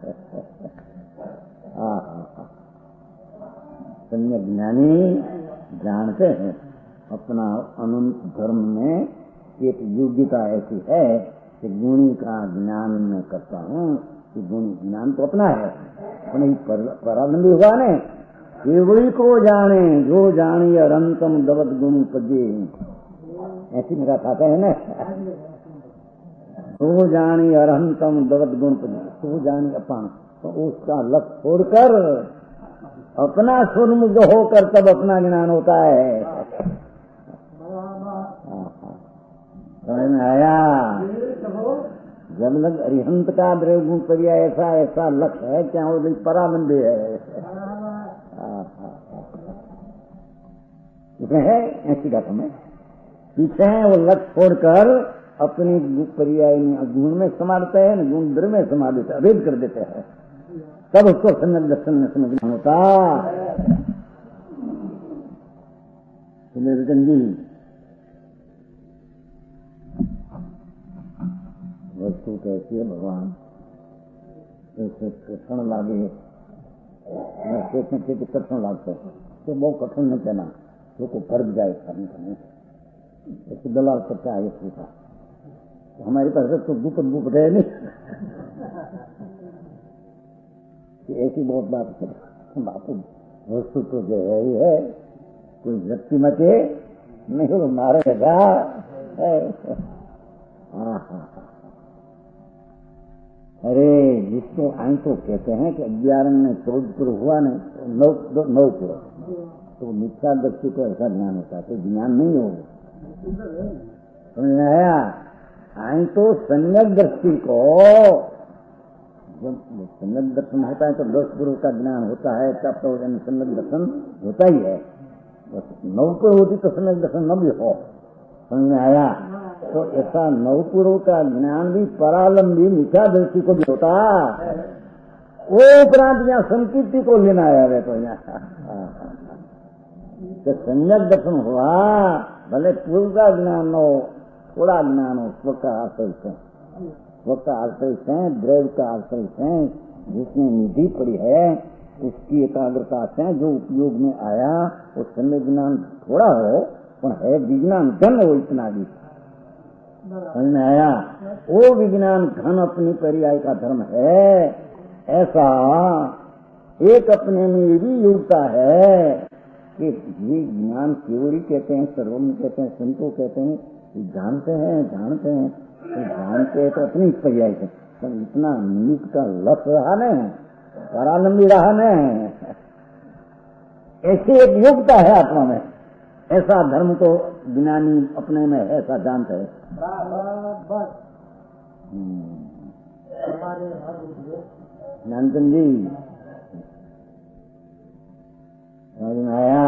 सम्यक ज्ञानी जानते हैं अपना अनंत धर्म में एक योग्यता ऐसी है कि गुणी का ज्ञान मैं करता हूँ, कि गुणी ज्ञान तो अपना है, परालंबी हुआ ने केवली को जाने जो जानी अरंतम दवत गुण पजे, ऐसी मेरा खाता है ना, तो जानी अरहंतम दवत गुण पजे, तो जानी अपन, तो उसका लक्ष्य छोड़कर अपना सुरमुख होकर तब अपना ज्ञान होता है। समझ में आया? जब लग अरिहंत का द्रव्य गुण पर्याय ऐसा ऐसा लक्ष्य है क्या वो परामंदी है, है ऐसी बात में पीछे है वो लक्ष्य छोड़कर अपनी पर्याय में गुण में समा देते हैं, गुण द्रव्य में समा देते, अभेद कर देते हैं, तब उसको सम्यक दर्शन में समझना होता। रतन जी वस्तु कैसी है भगवान ऐसे कठिन लागे, कठिन लागते तो बहुत कठिन नहीं कहना, लोग फर्क जाए करने ऐसे दलाल सच्चा आगे पूछा तो हमारे पास तो गुप रहे नहीं कि ऐसी बहुत बात है। बापू वस्तु तो जो है ही है, कोई व्यक्ति मचे नहीं हो मारेगा। अरे जिसको आई तो कहते हैं कि 11 में 14 हुआ नहीं 9 तो मिथ्या दृष्टि को ऐसा ज्ञान होता है, तो ज्ञान नहीं होगा। समझ में आया? आई तो सम्यक दृष्टि को, जब सम्यक दर्शन होता है तो 10 गुरु का ज्ञान होता है, तब तो सम्यक दर्शन होता ही है। 9 पर होती तो सम्यक दर्शन न भी हो। समझ में आया? तो ऐसा 9 पुरों का ज्ञान भी परालंबी मिथ्या दृष्टि को भी होता, वो उपरांत यहाँ संकीर्ति को लेना आया है। तो यहाँ तो सम्यक दर्शन हुआ, भले पूर्व का ज्ञान हो, थोड़ा ज्ञान हो, स्व का आश्रय है, स्व का आश्रय है, द्रव्य का आश्रय है, जिसमें निधि पड़ी है उसकी एकाग्रता से जो उपयोग में आया, वो सम्यक ज्ञान थोड़ा हो पर है विज्ञान घन हो, इतना भी समझ में आया? वो विज्ञान घन अपनी पर्याय का धर्म है। ऐसा एक अपने में ये भी योग्यता है कि ये ज्ञान केवल कहते हैं, सर्वम कहते हैं, संतो कहते हैं, जानते हैं तो जानते हैं तो अपनी पर्याय से, तो इतना निमित्त का लक्ष्य रहा नहीं, परालंबी रहा नहीं, ऐसी एक योग्यता है आत्मा में। ऐसा धर्म तो ज्ञानी अपने में है, ऐसा जानते हैं। ज्ञानचंद जी समझ में आया?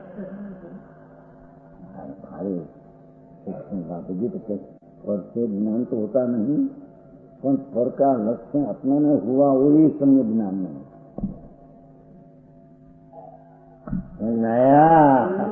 अरे बात जी तो पर से ज्ञान तो होता नहीं, पर पर का लक्ष्य अपने में हुआ वही सम्य ज्ञान में। समझ में आया?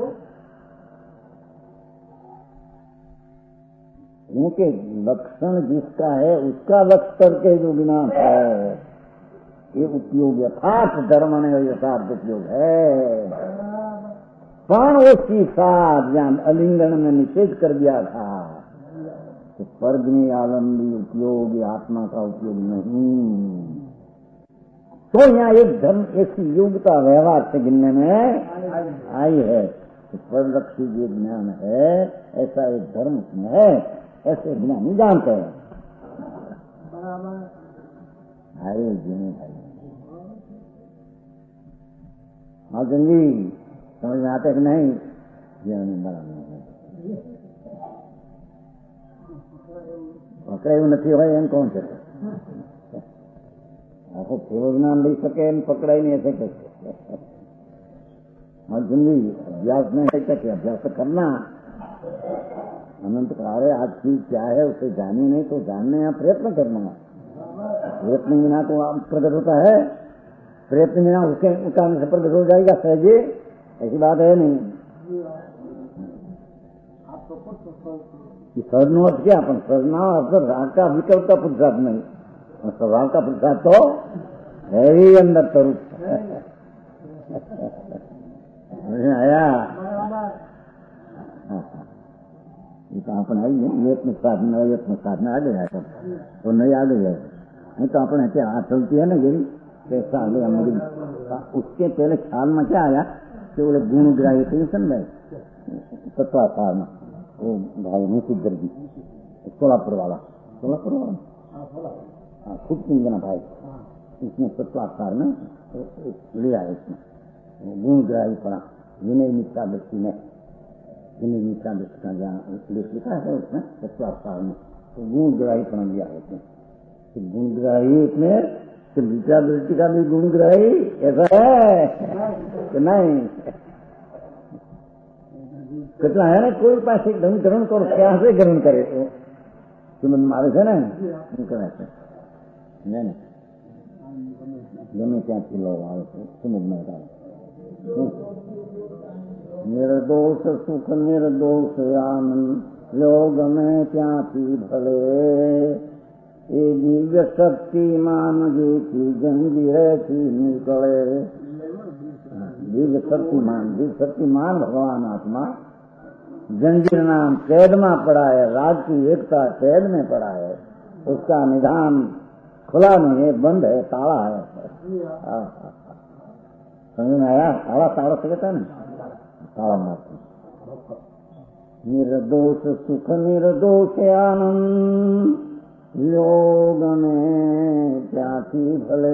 क्योंकि लक्षण जिसका है उसका लक्ष्य करके जो ज्ञान है ये उपयोग यथार्थ धर्म ने यथार्थ उपयोग है। पण उसकी साथ ज्ञान अलिंगन में निषेध कर दिया था कि परग्नि आलम्बी उपयोग आत्मा का उपयोग नहीं। तो यहाँ एक धर्म ऐसी योग्यता व्यवहार से गिनने में आई है कि परलक्षी जो ज्ञान है ऐसा एक धर्म उसमें है, ऐसे ज्ञानी जानते हैं। अरे जी भाई जी समझ में आते कि नहीं? जीवन बड़ा नहीं है, पकड़े નથી હોય એમ કોણ છે? ऐसे पूर्व ज्ञान ले सके पकड़ा ही नहीं ऐसे कैसे। जिंदगी अभ्यास में है क्या, अभ्यास तो करना। अनंत कार्य आज चीज क्या है उसे जानी नहीं तो जानने या प्रयत्न करना। प्रयत्न बिना तो आप प्रकट होता है, प्रयत्न बिना उसके उठाने से प्रकट हो जाएगा सहजे, ऐसी बात है नहीं। सर्जनो अर्थ क्या अपन सर्जना अर्थ राग का विकल्प का पुरुषार्थ नहीं, स्वभाव का पुरुषार्थ तो है ही अंदर स्वरूप। आया तो अपन आई नहीं यत्न साधना आ गया सब तो नहीं आ गई है। नहीं तो अपन ऐसे हाथ चलती है ना गिरी कैसा आ गया मेरी। उसके पहले ख्याल में क्या आया कि बोले गुण ग्राही टेंशन में तत्वासार में वो भाई मुसीदर जी सोलापुर वाला खुद सिंह भाई इसमें तत्वासार में लिया है। इसमें गुण ग्राही पड़ा विनय मित्रा व्यक्ति ने विनय मित्रा व्यक्ति का जहाँ लेख लिखा है उसमें तत्वासार में तो गुण ग्राही पड़ा लिया है उसमें। गुण ग्राही इसमें मित्रा व्यक्ति का भी गुण ग्राही ऐसा है कि नहीं कितना है ना कोई पास एक ढंग ग्रहण करो क्या से ग्रहण करे तो मारे थे ना नहीं गमे क्या लोग समझ में आता निर्दोष सुख निर्दोष आनंद लोग में क्या भले ये दिव्य शक्तिमान जी की जंजीर थी निकले। दिव्य शक्तिमान भगवान आत्मा जंजीर नाम कैद में पड़ा है, राज की एकता कैद में पड़ा है, उसका निधान खुला नहीं है, बंद है, ताला है। समझ में आया? ताला से कहता है ना ताला मारते। निर्दोष सुख निर्दोष आनंद योग में जाति भले।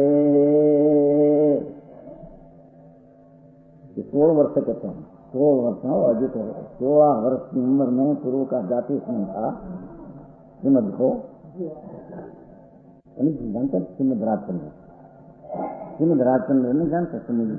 16 वर्ष कहते हैं, 16 वर्ष हो अभी तो 16 वर्ष की उम्र में पूर्व का जाति स्मरण था। श्रीमद को जानते श्रीमद राजचंद्र, श्रीमद राजचंद्र नहीं जानते समझ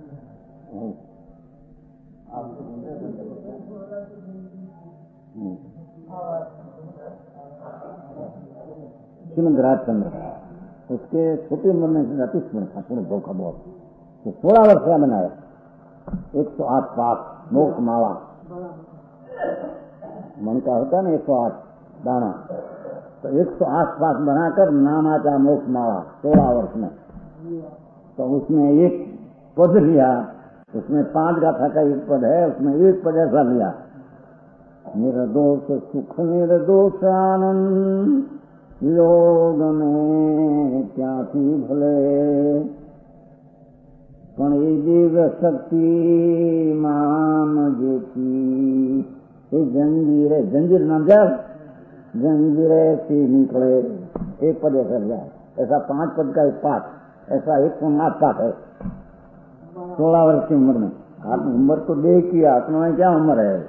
श्रीमद राजचंद्र उसके छोटी उम्र में जाति स्मरण था पूर्ण धोखा बहुत। तो 16 वर्ष का बनाया 108 पाठ मोक्ष माला मन का होता है ना 108 दाना तो 108 पाठ बनाकर नामाचा मोक्ष माला 16 वर्ष में। तो उसमें एक पद लिया, उसमें 5 गाथा का एक पद है, उसमें एक पद ऐसा लिया निर्दोष सुख निर्दोष आनंद योग में क्या भले पण ये दिव्य शक्ति मान जेती ये जंजीर नाम जब जंजीरे से निकले एक पद ऐसा जाए। ऐसा 5 पद का एक पाठ, ऐसा 108 पाठ है 16 वर्ष की उम्र में। उम्र तो देख की आत्मा में क्या उम्र है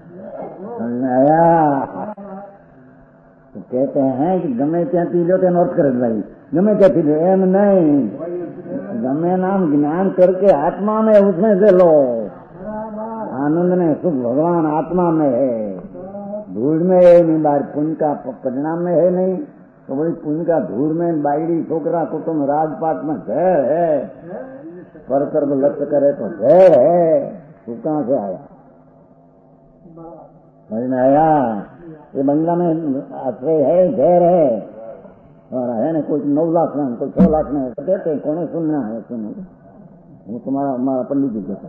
आया। तो कहते हैं कि गमे त्या पी लो तो अर्थ कर भाई गमे क्या पी लो एम नहीं, गमे नाम ज्ञान करके आत्मा में उसमें से लो। आनंद ने सुख भगवान आत्मा में है, धूल में है नहीं, बाहर पुण्य का परिणाम में है नहीं। तो भाई पुण्य का धूल में बाईड़ी छोकरा कुटुम्ब राजपाट में जहर है, पर कर्म लक्ष्य करे तो जहर है, तू कहाँ से आया? समझ में आया? ये बंगला में आश्रय है, जहर है और है ना कोई 9 लाख में कोई 6 लाख में कहते कौन सुनना है सुनो वो तुम्हारा हमारा पंडित जी कहते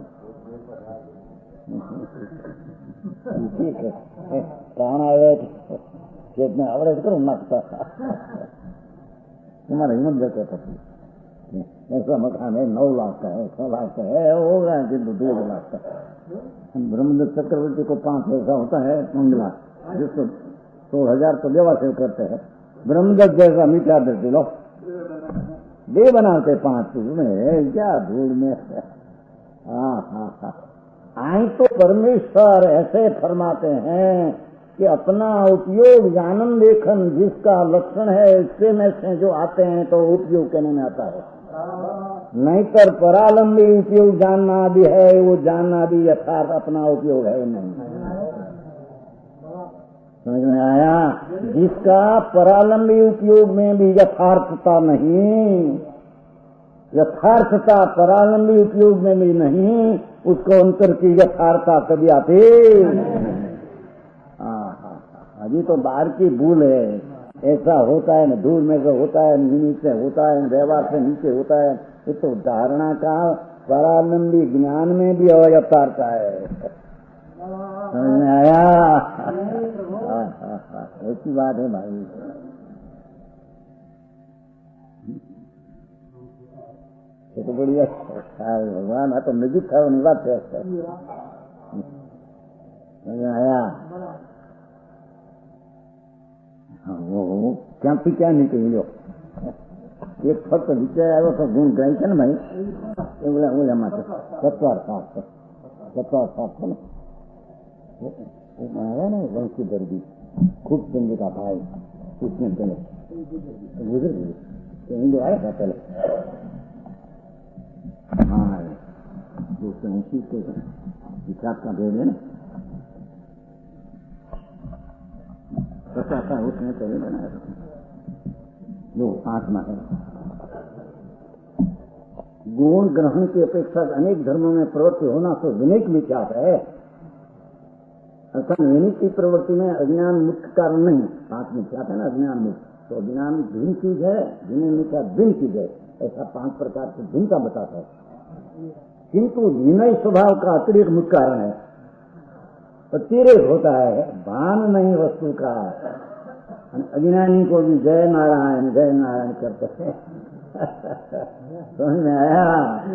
ठीक है प्राण आवे खेत में आवड़े करो नाचता तुम्हारा हिम्मत जगह पड़ती ऐसा मकान है 9 लाख का है 6 लाख का है होगा कि 2 लाख का। ब्रह्मदत्त चक्रवर्ती को 5 ऐसा होता है मंगला जिसको 100,000 तो देवा सेव करते हैं। ब्रह्मदत्त जैसा मीठा देते लो दे बनाते 5 में क्या धूल में। हाँ हाँ हाँ आई तो परमेश्वर ऐसे फरमाते हैं कि अपना उपयोग जानन देखन जिसका लक्षण है इससे में से जो आते हैं तो उपयोग कहने में आता है। नहीं पर परालंबी उपयोग जानना भी है, वो जानना भी यथार्थ अपना उपयोग है नहीं। समझ में आया? जिसका परालंबी उपयोग में भी यथार्थता नहीं, यथार्थता परालंबी उपयोग में भी नहीं, उसको अंतर की यथार्थता कभी आती। अभी तो बाहर की भूल है, ऐसा होता है न दूर में से होता है, नीचे होता है, व्यवहार से नीचे होता है। ये तो धारणा का परालंबी ज्ञान में भी अयथार्थता है। समझ में आया? ऐसी बात है भाई। ये तो बढ़िया भगवान तो नजीक था उन बात है। समझ में आया? वो क्या थी क्या नहीं कही लो एक फक्त विचार આવ્યો તો ગુણ ગાય છે ને ભાઈ એ ઓલામાં છે સત્વાર સાથ છે ને आया ना वंशी दर्दी खूब संजय का भाई उसने चले गुजर गए हिंदू आया था पहले। हाँ 280 के विकास का भेद है ना था उसने पहले बनाया था जो आत्मा है। गुण ग्रहण की अपेक्षा अनेक धर्मों में प्रवृत्ति होना तो विनेक विचार है। अर्थात विनिक की प्रवृत्ति में अज्ञान मुख्य कारण नहीं। पांच मिथ्यात है ना, अज्ञान मुख्य तो अज्ञान भिन्न चीज है, जिन्हें मिथ्या भिन्न चीज है, ऐसा 5 प्रकार से भिन्नता बताता है। किंतु विनय स्वभाव का अतिरिक्त मुख्य कारण है। अतिरिक्त होता है, भान नहीं वस्तु का। अज्ञानी को भी जय नारायण करते हैं। समझ में आया?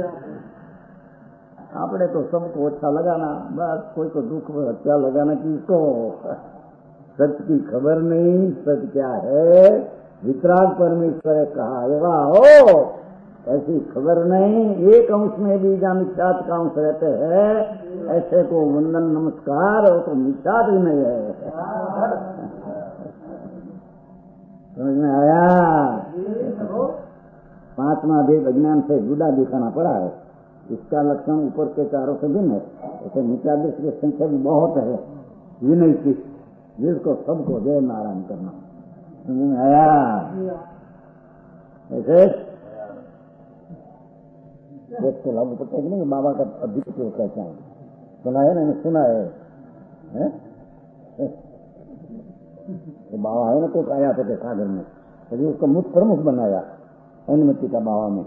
आपने तो सबको अच्छा लगाना, बस कोई को दुख अच्छा लगाना किसको? सत्य की खबर नहीं, सत्य क्या है? वितराग परमेश्वर ने कहा एवा हो, ऐसी खबर नहीं। एक अंश में भी जहाँ मिथ्यात का अंश रहते हैं, ऐसे को वंदन नमस्कार हो तो मिथ्यात ही नहीं है। समझ में आया? 5वां भेद अज्ञान से जुदा दिखाना पड़ा है। इसका लक्षण ऊपर के चारों से भिन्न है। ऐसे मिथ्यादेश की संख्या भी बहुत है विनय की, जिसको सबको जय नारायण करना। समझ में आया? ऐसे देखते लागू पड़ता है कि नहीं? बाबा का अधिक उपयोग कहते हैं, सुना है ना? सुना है? तो बाबा है ना, तो आया था सागर में, तभी उसको मुख्य प्रमुख बनाया अनुमति का बाबा में।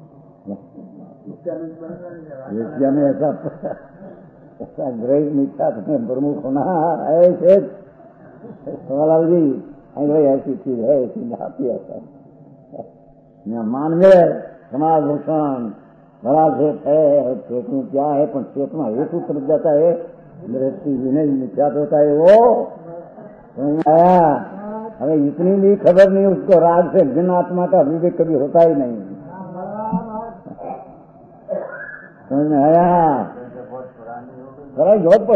एशिया में ऐसा ग्रहित मिथ्या में प्रमुख होना ऐसे सोनालाल जी भाई ऐसी चीज है, ऐसी जाती है। मानवे समाज भूषण बड़ा क्षेत्र है, क्षेत्र में क्या है, पर क्षेत्र में हेतु तरफ जाता है, विनय मिथ्या होता है वो। आया? हमें इतनी भी खबर नहीं उसको राग से जिन आत्मा का विवेक कभी होता ही नहीं। समझ में आया? बहुत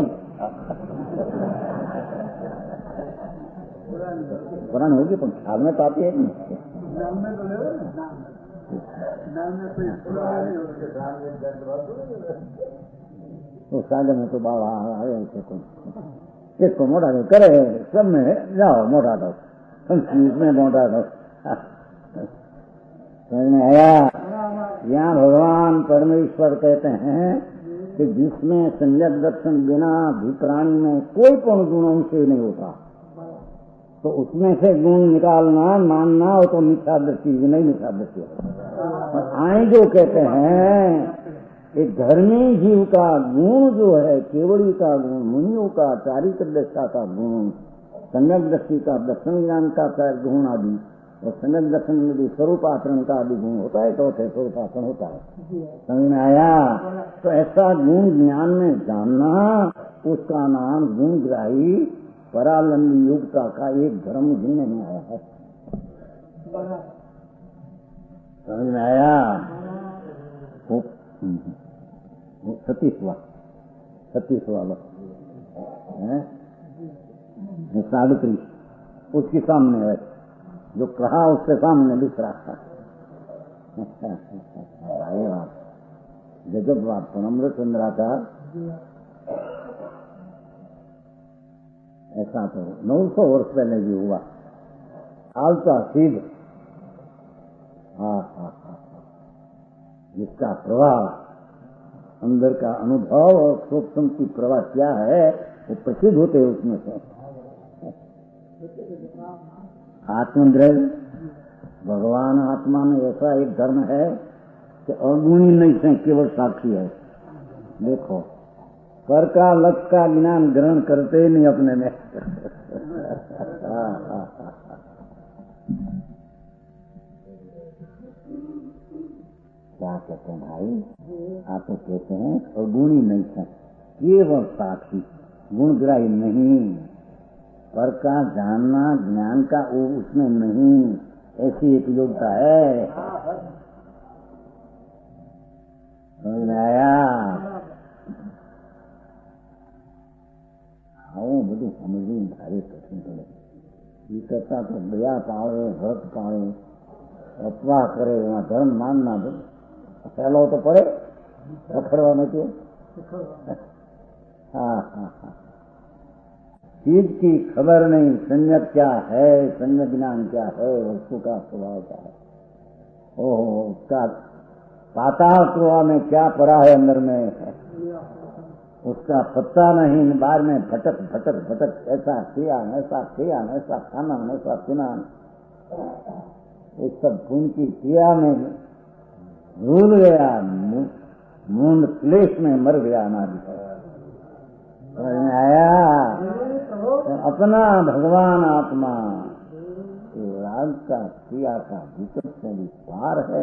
पुरानी होगी, पर ख्याल में तो आती है। तो सागर में तो बाबा आए इसको मोटा दो करे, सब में जाओ मोटा दो, संस्कृत में मोटा दो। समझ में आया? यहाँ भगवान परमेश्वर कहते हैं कि जिसमें संयत दर्शन बिना भी प्राणी में कोई पण गुणों से नहीं होता, तो उसमें से गुण निकालना मानना हो तो मिथ्या दृष्टि नहीं, मिथ्या दृष्टि। आए जो कहते हैं एक धर्मी जीव का गुण जो है, केवड़ी का गुण, मुनियों का चारित्र दशा का गुण, संयत दृष्टि का दर्शन ज्ञान का गुण आदि, और संयत दर्शन में भी स्वरूप आचरण का आदि गुण होता है, तो स्वरूप आचरण होता है। समझ में आया? तो ऐसा गुण ज्ञान में जानना, उसका नाम गुणग्राही परालंबी युक्ता का एक धर्म गिनने में आया है। समझ में आया? 36वां सावित्री उसके सामने है, जो कहा उसके सामने दूसरा था। गजब बात। अमृत चंद्रा का ऐसा तो 900 वर्ष पहले भी हुआ। आलता सीध जिसका प्रभाव, अंदर का अनुभव और सूक्ष्म की प्रवाह क्या है वो प्रसिद्ध होते उसमें से। आत्मद्रव्य भगवान आत्मा में ऐसा एक धर्म है कि अवगुणी नहीं से केवल साक्षी है। देखो पर का लक्ष्य का ज्ञान ग्रहण करते ही नहीं अपने में। क्या कहते हैं भाई, आप तो कहते हैं अवगुणी नहीं है, केवल साक्षी, गुणग्राही नहीं। पर का जानना ज्ञान का वो उसमें नहीं, ऐसी एक योग्यता है। समझ में आया? આવું બધું સમજવું ભારે કઠિન પડે. એ કરતા તો દયા પાળે, ભક્ત પાળે, અપવાહ કરે, એમાં ધર્મ માન ના દે. ફેલાવ તો પડે, રખડવા નથી. हाँ हाँ हाँ, चीज की खबर नहीं, संयत क्या है, संयत ज्ञान क्या है, वस्तु का स्वभाव क्या है। ओहो, उसका पाताल कुआं में क्या पड़ा है अंदर में, उसका पत्ता नहीं, बाहर में भटक भटक भटक, ऐसा किया ऐसा खाना ऐसा पीना, इस सब खून की क्रिया में भूल गया, मूंद क्लेश में मर गया अनादि। समझ में आया? अपना भगवान आत्मा राग का क्रिया का भीतर से भी पार है,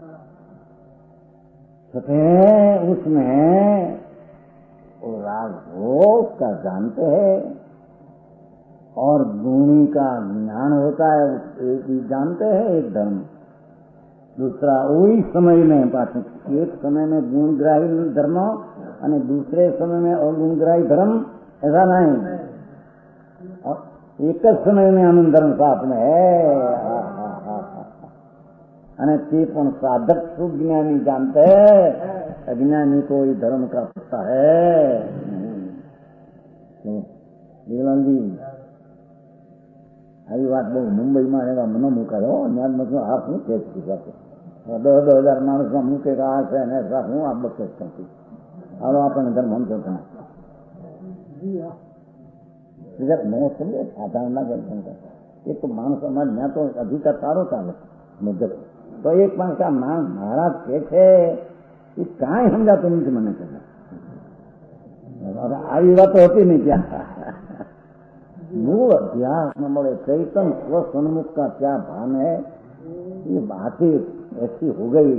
उसमें वो राग हो उसका जानते हैं, और गुणी का ज्ञान होता है, एक ही जानते हैं, एक धर्म। दूसरा वही समय में पाठक, एक समय में गुणग्राही धर्म और दूसरे समय में अगुणग्राही धर्म, ऐसा नहीं। और एक समय में आनंद धर्म साथ में है, અને તે પણ સાધક શુદ્ધ જ્ઞાની जानते हैं, अज्ञानी को ही धर्म का पता है। लीलाल जी આવી વાત બહુ મુંબઈમાં એવા મનો મુકાયો, જ્ઞાન મતલબ આ શું કે 10,000 માણસમાં મૂકે કે આ છે ને હું આ બકેટ નથી, હાલો આપણને ધર્મ સમજો તમે મેં સમજે સાધારણ લાગે। એક તો માણસ અમારે ત્યાં તો અધિકાર સારો ચાલે મુજબ, તો એક પણ કા મહારાજ કે છે એ કાંઈ સમજાતું નથી મને કહેતા, આવી વાતો होती नहीं क्या। मूल अभ्यास न મળે, चैतन स्व सन्मुख का क्या भान है, ये बातें ऐसी हो गई,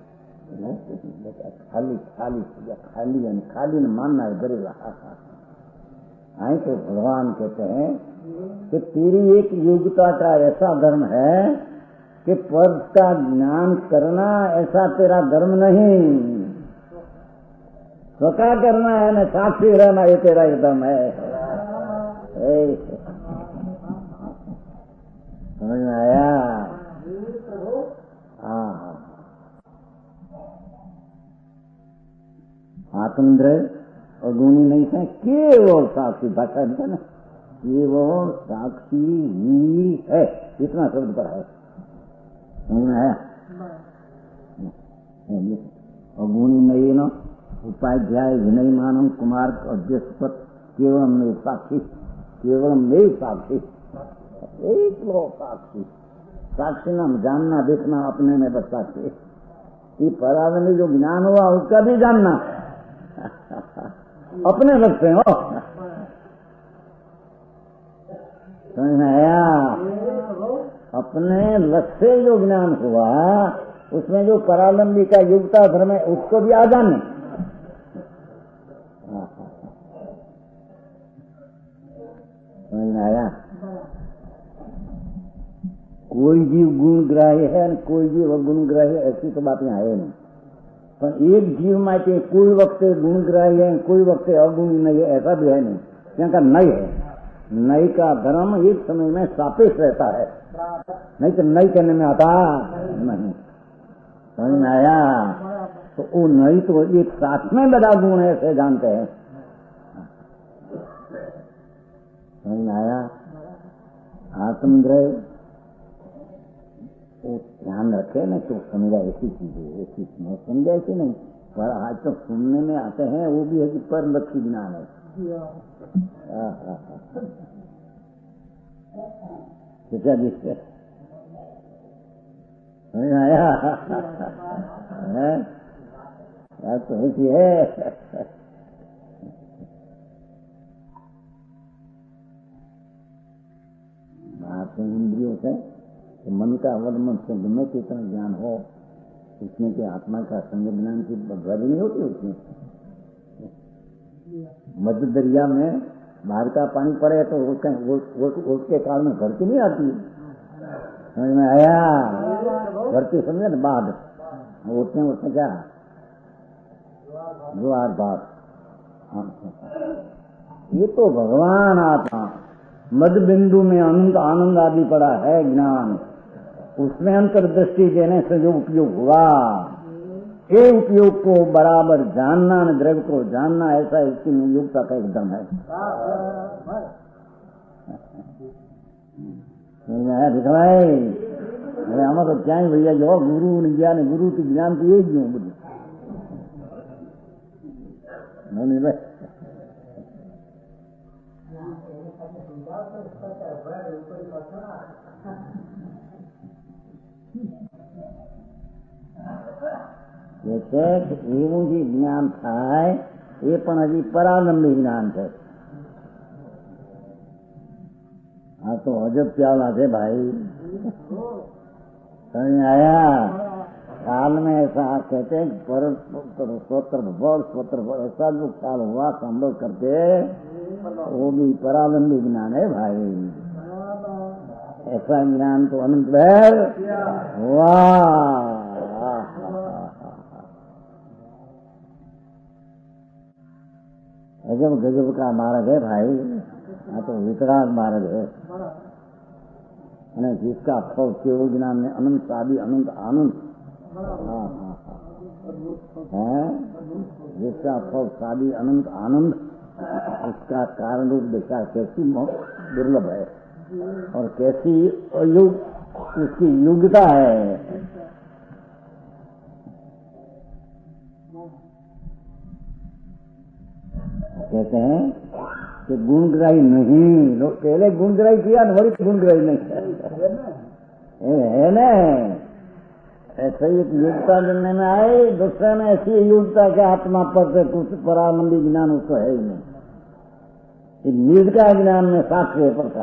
खाली खाली खाली खाली न मानना है बरेगा। आई तो भगवान कहते हैं कि तेरी एक योग्यता का ऐसा धर्म है कि पद का ज्ञान करना ऐसा तेरा धर्म नहीं, स्वका करना है न साक्षी रहना, ये तेरा एक धर्म है। समझ में आया? हाँ, आत्मद्रव्य और गुणी नहीं है, केवल साक्षी, भाषा है ना, केवल साक्षी ही है, इतना शब्द पर है। समझ में आया? और गुणी नहीं न उपाध्याय विनय मानव कुमार अध्यक्षपद केवलम में साक्षी, केवलम में साक्षी, एक लोग साक्षी, साक्षी नाम जानना देखना अपने में बस साक्षी। ये पराधनी जो ज्ञान हुआ उसका भी जानना अपने लगते हो। समझ में आया? अपने लक्ष्य से जो ज्ञान हुआ उसमें जो परालंबी का युक्ता धर्म है उसको भी आ जाने। समझ में आया? कोई जीव गुणग्राही है न कोई जीव अगुणग्राही है, ऐसी तो बात यहाँ है नहीं। पर एक जीव में कोई वक्त गुणग्राही है, कोई वक्त अगुण नहीं है, ऐसा भी है नहीं, यहाँ का नहीं है। नई का धर्म एक समय में सापेक्ष रहता है, नहीं तो नई करने में आता नहीं। समझ में आया? तो वो नई तो एक साथ में बड़ा गुण है, ऐसे जानते हैं। समझ में आया? आत्मद्रव्य वो ध्यान रखे ना तो समझा ऐसी चीज है, ऐसी नहीं समझा ऐसी नहीं, पर आज तो सुनने में आते हैं वो भी है कि परम लक्ष्य ज्ञान है। क्या जिससे समझ आया? तो ऐसी है। बात इंद्रियों से तो मन का अवलंबन से गमे के इतना ज्ञान हो, उसमें के आत्मा का संग ज्ञान की बदलावी नहीं होती। उसमें मध्य दरिया में बाहर का पानी पड़े तो उसके काल में भरती नहीं आती। समझ में आया? भरती समझे ना बाद उसमें क्या द्वार बात। ये तो भगवान आत्मा मध्य बिंदु में अनंत आनंद आदि पड़ा है ज्ञान, उसमें अंतर्दृष्टि देने से जो उपयोग हुआ, ये उपयोग को बराबर जानना न द्रव्य को जानना, ऐसा इसकी नियुक्ता का एकदम है। दिखवाए अरे हमारा तो क्या ही भैया जो गुरु ने ज्ञान, गुरु की ज्ञान तो ये क्यों बोले नहीं भाई। એવું જે જ્ઞાન થાય એ પણ હજી પરાલંબી જ્ઞાન છે। આ તો અજબ પ્યાલા છે भाई। समझ आया? काल में ऐसा कहते हैं पर स्वत्र बल स्वत्र बल, ऐसा जो काल हुआ संभव करते वो भी परालंबी ज्ञान है भाई। ऐसा ज्ञान तो अनंत भैर वाह गजब गजब का मार्ग है भाई। हाँ तो वितराग मार्ग है, जिसका फल केवल ज्ञान में अनंत शादी अनंत आनंद। है जिसका फल शादी अनंत आनंद, उसका कारण रूप दिशा कैसी दुर्लभ है और कैसी उसकी योग्यता है। कहते हैं कि गुणग्राही नहीं, लोग पहले गुणग्राही किया वही गुणग्राही नहीं है ना। ऐसे ही एक योग्यता मिलने में आए, दूसरे में ऐसी योग्यता के आत्मा पर से कुछ परानंदी ज्ञान उसको है ही नहीं। निज का ज्ञान में साक्ष्य पड़ता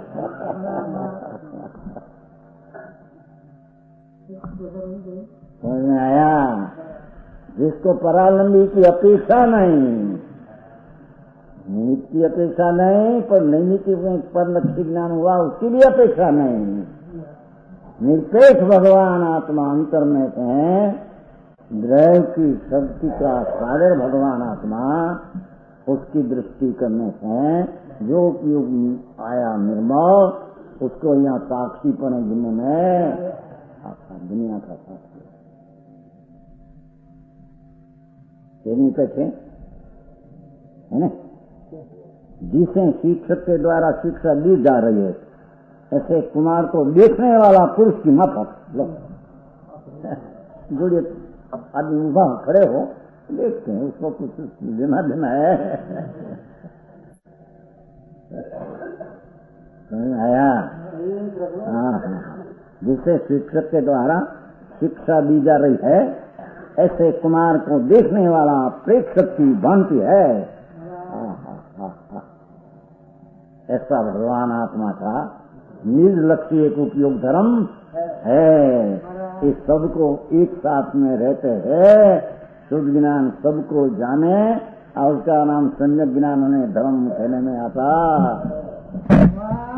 समझ में आया? जिसको परालंबी की अपेक्षा नहीं, निमित्त की अपेक्षा नहीं, पर निमित्त पर लक्ष्य ज्ञान हुआ उसकी भी अपेक्षा नहीं। निरपेक्ष भगवान आत्मा अंतर में से द्रव्य की शक्ति का सागर भगवान आत्मा, उसकी दृष्टि करने से जो उपयोग आया निर्मल, उसको यहाँ साक्षी पड़े जिनमें दुनिया का साक्षी है ना। जिसे शिक्षक के द्वारा शिक्षा दी जा रही है, ऐसे कुमार को देखने वाला पुरुष की मफत लो जोड़िए आदमी उभा खड़े हो देखते हैं, उसको कुछ लेना देना है। आया? जिसे शिक्षक के द्वारा शिक्षा दी जा रही है, ऐसे कुमार को देखने वाला प्रेक्षक की भांति है। ऐसा भगवान आत्मा का निज लक्ष्य एक उपयोग धर्म है। इस सबको एक साथ में रहते हैं, शुद्ध ज्ञान सबको जाने और उसका नाम सम्यक ज्ञान उन्हें धर्म कहने में आता।